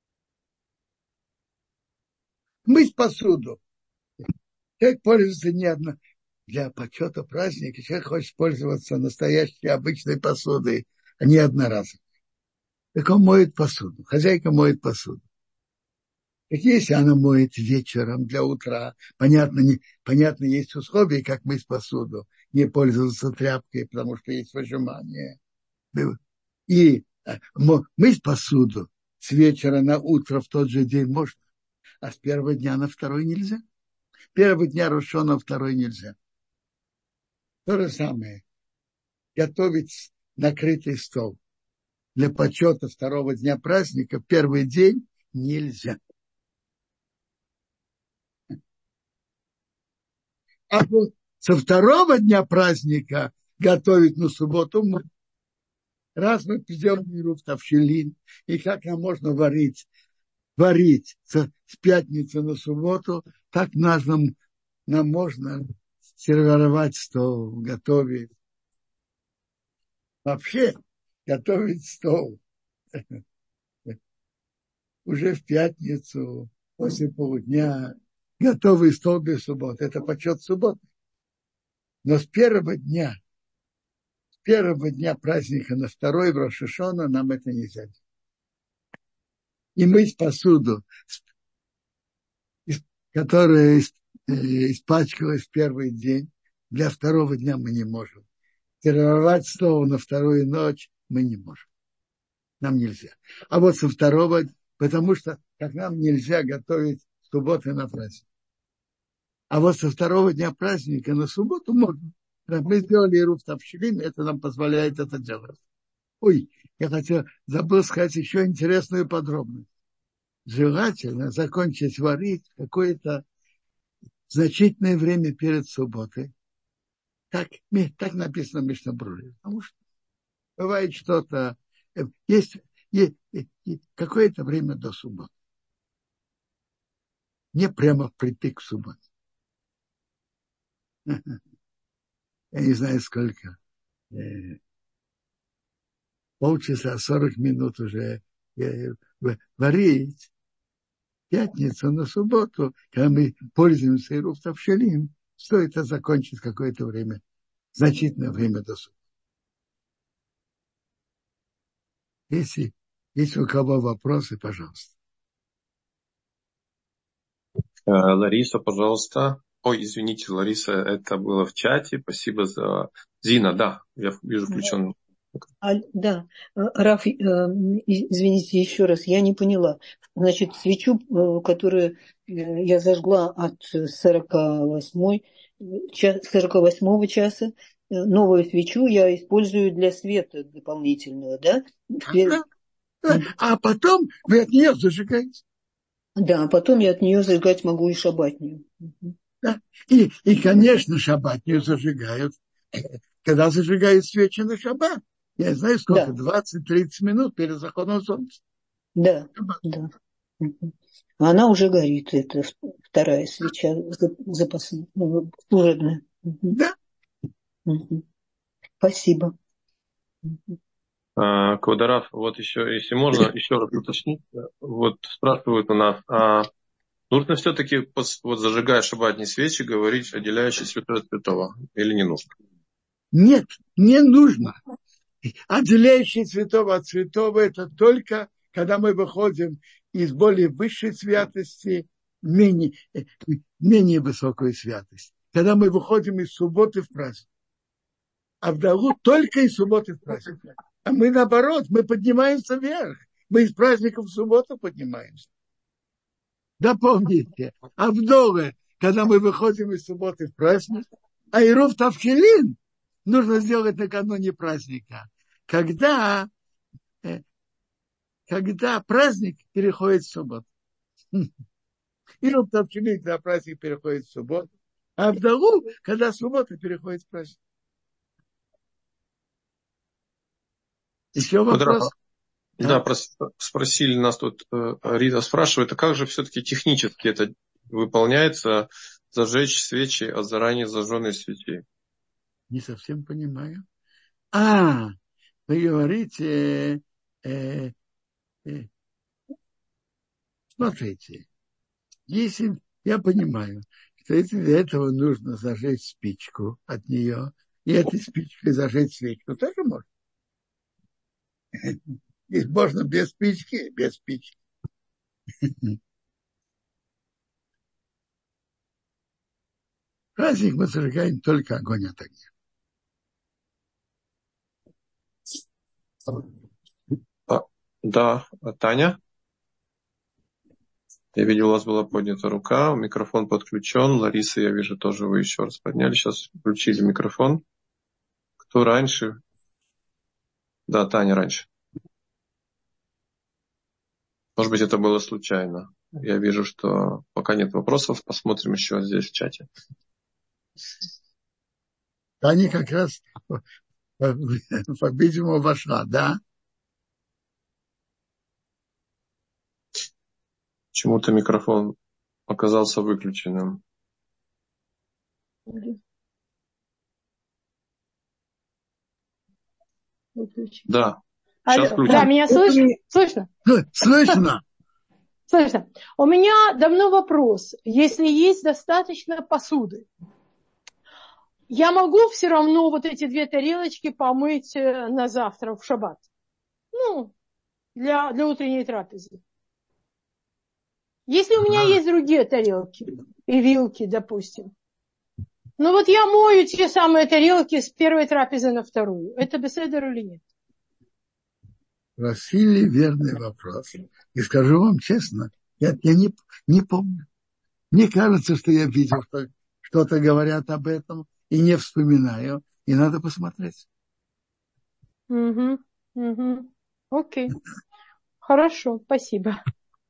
Мыть посуду. Человек пользуется не одно для почета праздника. Человек хочет пользоваться настоящей обычной посудой, а не одноразовой. Так он моет посуду. Хозяйка моет посуду. Так если она моет вечером для утра, понятно, не, понятно, есть условия, как мыть посуду, не пользоваться тряпкой, потому что есть выжимание. И мыть посуду с вечера на утро в тот же день можно, а с первого дня на второй нельзя. Первого дня Рош ха-Шана, второй нельзя. То же самое. Готовить накрытый стол для почета второго дня праздника первый день нельзя. А вот со второго дня праздника готовить на субботу раз мы придем в Ирув Тавшилин, и как нам можно варить, варить с, с пятницы на субботу, так нас, нам, нам можно сервировать стол, готовить. Вообще, готовить стол уже в пятницу, после полудня, готовый стол для субботы. Это почет субботы. Но с первого дня, с первого дня праздника на второй в Рош ха-Шана нам это нельзя делать. И мыть посуду, которая испачкалась в первый день, для второго дня мы не можем. Сервировать стол на вторую ночь мы не можем. Нам нельзя. А вот со второго, потому что как нам нельзя готовить субботы на праздник. А вот со второго дня праздника на субботу можно. Мы сделали Ирув Тавшилин, это нам позволяет это делать. Ой, я хотел, забыл сказать еще интересную подробность. Желательно закончить варить какое-то значительное время перед субботой. Так, так написано в Мишна Бруре. Потому что бывает что-то, есть, есть, есть какое-то время до субботы. Не прямо впритык в субботу. Я не знаю сколько. Полчаса, сорок минут уже варить. Пятницу на субботу, когда мы пользуемся Ирув Тавшилин, стоит это закончить какое-то время, значительное время до субботы. Если есть у кого вопросы, пожалуйста. Лариса, пожалуйста. Ой, извините, Лариса, это было в чате. Спасибо за... Зина, да, я вижу включен. А, да, Раф, извините еще раз, я не поняла. Значит, свечу, которую я зажгла от сорок восьмого часа, новую свечу я использую для света дополнительного, да? Да, да. А потом вы от нее зажигаете. Да, а потом я от нее зажигать могу и шаббатнюю. Да. И, и, конечно, шаббатнюю зажигают, когда зажигают свечи на шаббат. Я знаю, сколько, да. двадцать-тридцать минут перед заходом солнца. Да, да. Она уже горит, это вторая свеча запасная, служебная. Да. Спасибо. Квадарав, вот еще, если можно, еще раз уточнить. Вот спрашивают у нас, а нужно все-таки, вот зажигая шаббатные свечи, говорить отделяющий святое от святого, или не нужно? Нет, не нужно. Отделяющий святого от святого — это только когда мы выходим из более высшей святости в менее, менее высокую святость. Когда мы выходим из субботы в праздник. А в Далу только из субботы в праздник. А мы наоборот, мы поднимаемся вверх. Мы из праздника в субботу поднимаемся. Да помните, а в Доле, когда мы выходим из субботы в праздник, а Ирув Тавшилин нужно сделать накануне праздника, когда, когда праздник переходит в субботу. Ирув Тавшилин, когда праздник переходит в субботу, а в Далу, когда суббота переходит в праздник. Еще вопрос? Да, да, спросили нас тут, Рита спрашивает, а как же все-таки технически это выполняется, зажечь свечи от заранее зажженной свечи? Не совсем понимаю. А, вы говорите, э, э, смотрите, если я понимаю, что если для этого нужно зажечь спичку от нее, и этой спичкой зажечь свечку, тоже можно. Здесь можно без спички, без спички. Праздник мы зажигаем только огонь от огня. А, да, Таня? Я видел, у вас была поднята рука, микрофон подключен. Лариса, я вижу, тоже вы еще раз подняли. Сейчас включили микрофон. Кто раньше? Да, Таня раньше. Может быть, это было случайно. Я вижу, что пока нет вопросов. Посмотрим еще здесь в чате. Таня как раз По-видимому, вошла, да? Почему-то микрофон оказался выключенным. Да. Сейчас Алло, да, меня слышно? Слышно? Слышно. Слышно. У меня давно вопрос. Если есть достаточно посуды, я могу все равно вот эти две тарелочки помыть на завтра в шаббат? Ну, для, для утренней трапезы. Если у меня есть другие тарелки и вилки, допустим. Ну вот я мою те самые тарелки с первой трапезы на вторую. Это беседер или нет? Спросили верный вопрос. И скажу вам честно, я, я не, не помню. Мне кажется, что я видел, что что-то говорят об этом, и не вспоминаю. И надо посмотреть. Угу, угу. Окей. Хорошо, спасибо.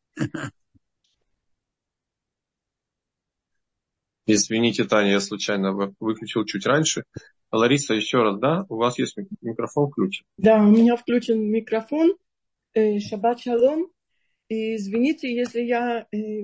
Извините, Таня, я случайно выключил чуть раньше. Лариса, еще раз, да? У вас есть микрофон включен? Да, у меня включен микрофон. Шаббат шалом. И извините, если я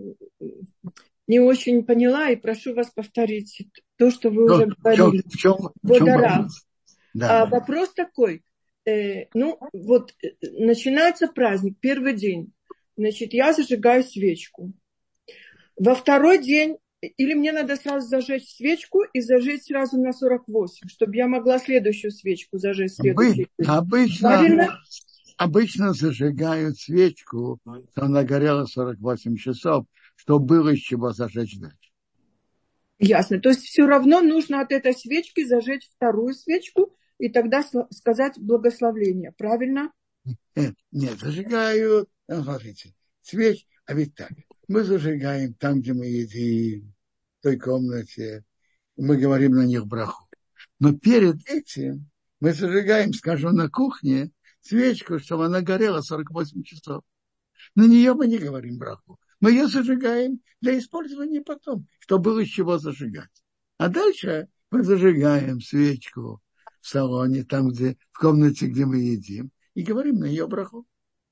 не очень поняла, и прошу вас повторить то, что вы Но, уже говорили. В чем, в чем вопрос? Да, а да. вопрос такой. Э, ну, вот начинается праздник, первый день. Значит, я зажигаю свечку. Во второй день, или мне надо сразу зажечь свечку и зажечь сразу на сорок восемь, чтобы я могла следующую свечку зажечь следующий день. Обычно, Правильно? обычно зажигают свечку, что она горела сорок восемь часов, чтобы было из чего зажечь дальше. Ясно. То есть все равно нужно от этой свечки зажечь вторую свечку и тогда сказать благословление. Правильно? Нет, нет, зажигают. Смотрите, свеч, а ведь так. Мы зажигаем там, где мы едим, в той комнате. Мы говорим на них браху. Но перед этим мы зажигаем, скажем, на кухне свечку, чтобы она горела сорок восемь часов. На нее мы не говорим браху. Мы ее зажигаем для использования потом, чтобы было из чего зажигать. А дальше мы зажигаем свечку в салоне, там, где, в комнате, где мы едим, и говорим на ее браху.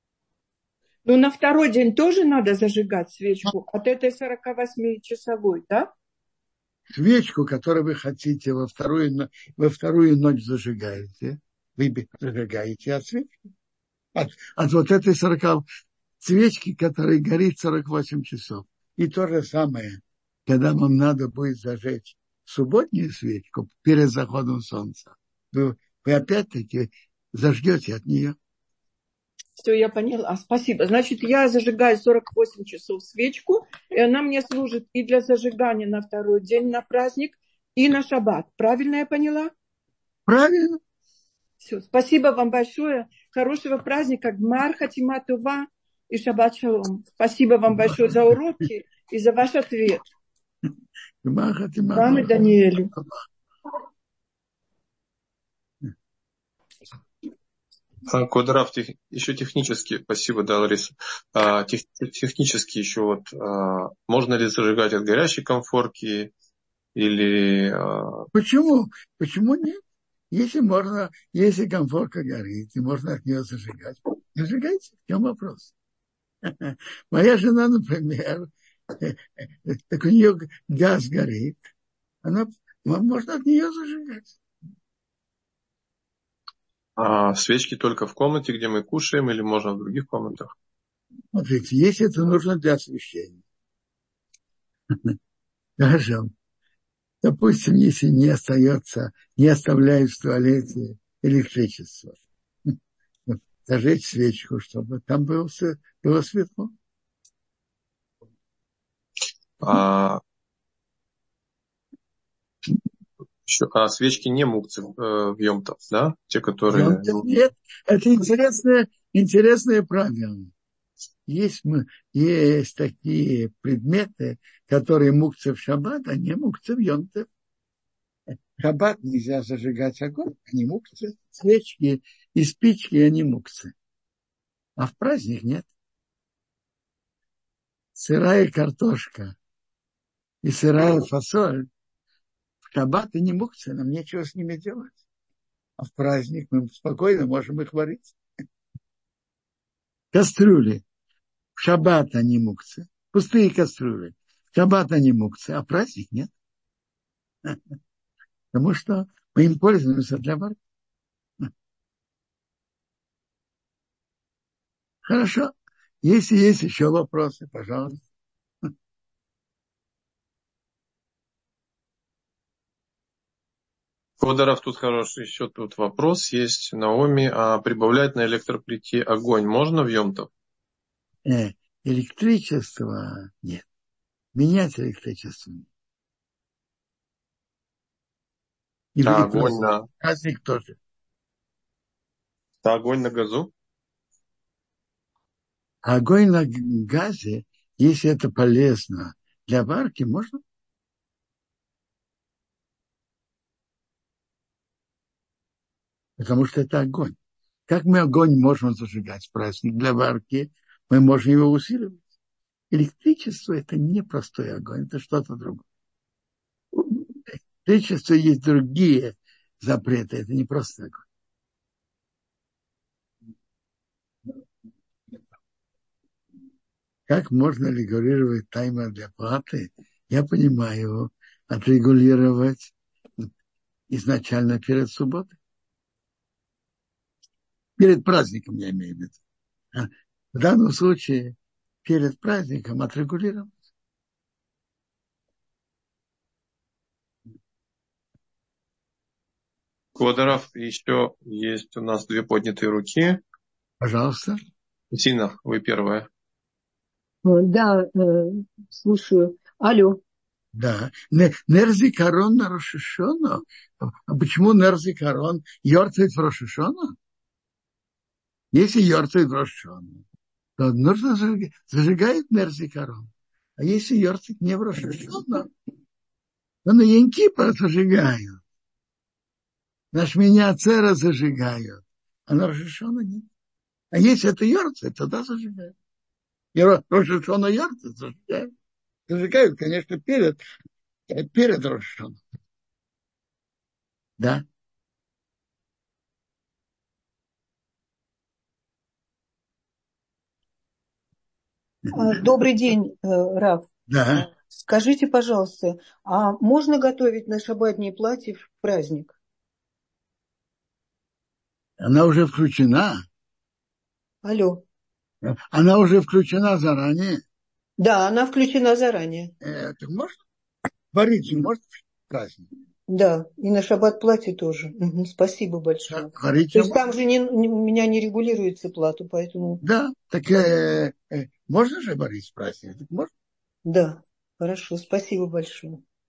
Но на второй день тоже надо зажигать свечку от этой сорокавосьмичасовой, да? Свечку, которую вы хотите во вторую, во вторую ночь зажигаете, вы зажигаете от свечки. От, от вот этой сорока свечки, которая горит сорок восемь часов. И то же самое, когда вам надо будет зажечь субботнюю свечку перед заходом солнца, вы, вы опять-таки зажгете от нее. Все, я поняла. Спасибо. Значит, я зажигаю сорок восемь часов свечку, и она мне служит и для зажигания на второй день на праздник, и на шаббат. Правильно я поняла? Правильно. Все. Спасибо вам большое. Хорошего праздника. Гмар хатима това и шаббат шалом. Спасибо вам большое за уроки и за ваш ответ. Гмар хатима вам и Даниэлю. Код Рав, тех, еще технически, спасибо, да, Лариса, а, тех, технически еще вот, а, можно ли зажигать от горящей конфорки или... А... Почему? Почему нет? Если можно, если конфорка горит, и можно от нее зажигать, зажигайте, в чем вопрос? Моя жена, например, так у нее газ горит, она, можно от нее зажигать. А свечки только в комнате, где мы кушаем, или можно в других комнатах? Смотрите, если это нужно для освещения. Хорошо. Допустим, если не остается, не оставляют в туалете электричество, зажечь свечку, чтобы там было, было светло. А, еще, а свечки не мукцы э, в Йом-Тов, да? Те, которые... Йом-Тов нет. Это интересное, интересное правило. Есть, есть такие предметы, которые мукцы в шаббат, а не мукцы в Йом-Тов. В шаббат нельзя зажигать огонь, они мукцы. Свечки и спички, они мукцы. А в праздник нет. Сырая картошка и сырая фасоль в шаббат и не мукцы, нам нечего с ними делать. А в праздник мы спокойно можем их варить. Кастрюли. В шаббат они мукцы. Пустые кастрюли. В шаббат они мукцы, а праздник нет. Потому что мы им пользуемся для варки. Хорошо. Если есть еще вопросы, пожалуйста. Квадарав, тут хороший еще тут вопрос есть. Наоми, а прибавлять на электроплите огонь можно в Йом-Тов? Э, электричество нет. Менять электричество нет. И А и огонь на... праздник тоже. А огонь на газу? А огонь на газе, если это полезно для варки, можно? Потому что это огонь. Как мы огонь можем зажигать в праздник для варки? Мы можем его усиливать. Электричество – это не простой огонь, это что-то другое. Электричество есть другие запреты, это не просто огонь. Как можно регулировать таймер для платы? Я понимаю, отрегулировать изначально перед субботой. Перед праздником, я имею в виду. А в данном случае перед праздником отрегулировать. Квадарав, еще есть у нас две поднятые руки. Пожалуйста. Зина, вы первая. Да, слушаю. Алло. Да. Нерзикарон на Рош ха-Шана. А почему Нерзикарон йорцает в Рош ха-Шана? Если йорцает в Рош ха-Шана, то нужно зажигать. Зажигает Нерзикарон. А если йорцает не в Рош ха-Шана, то на Йом-Кипур зажигают. На Шмини Ацера зажигают. А на Рош ха-Шана нет. А если это йорцает, тогда зажигают. И Рош ха-Шана йорцает, зажигают. Зажигают, конечно, перед, перед Рош ха-Шана. Да. Добрый день, Рав. Да. Скажите, пожалуйста, а можно готовить на шаббатные платья в праздник? Она уже включена. Алло. Она уже включена заранее. Да, она включена заранее. Э, так можно варить, можно в праздник? Да, и на шаббат платье тоже. Угу, спасибо большое. Так, варить То есть можно? там же не, не, у меня не регулируется плату, поэтому... Да, так э, э, можно же варить в праздник? Так можно? Да, хорошо, спасибо большое.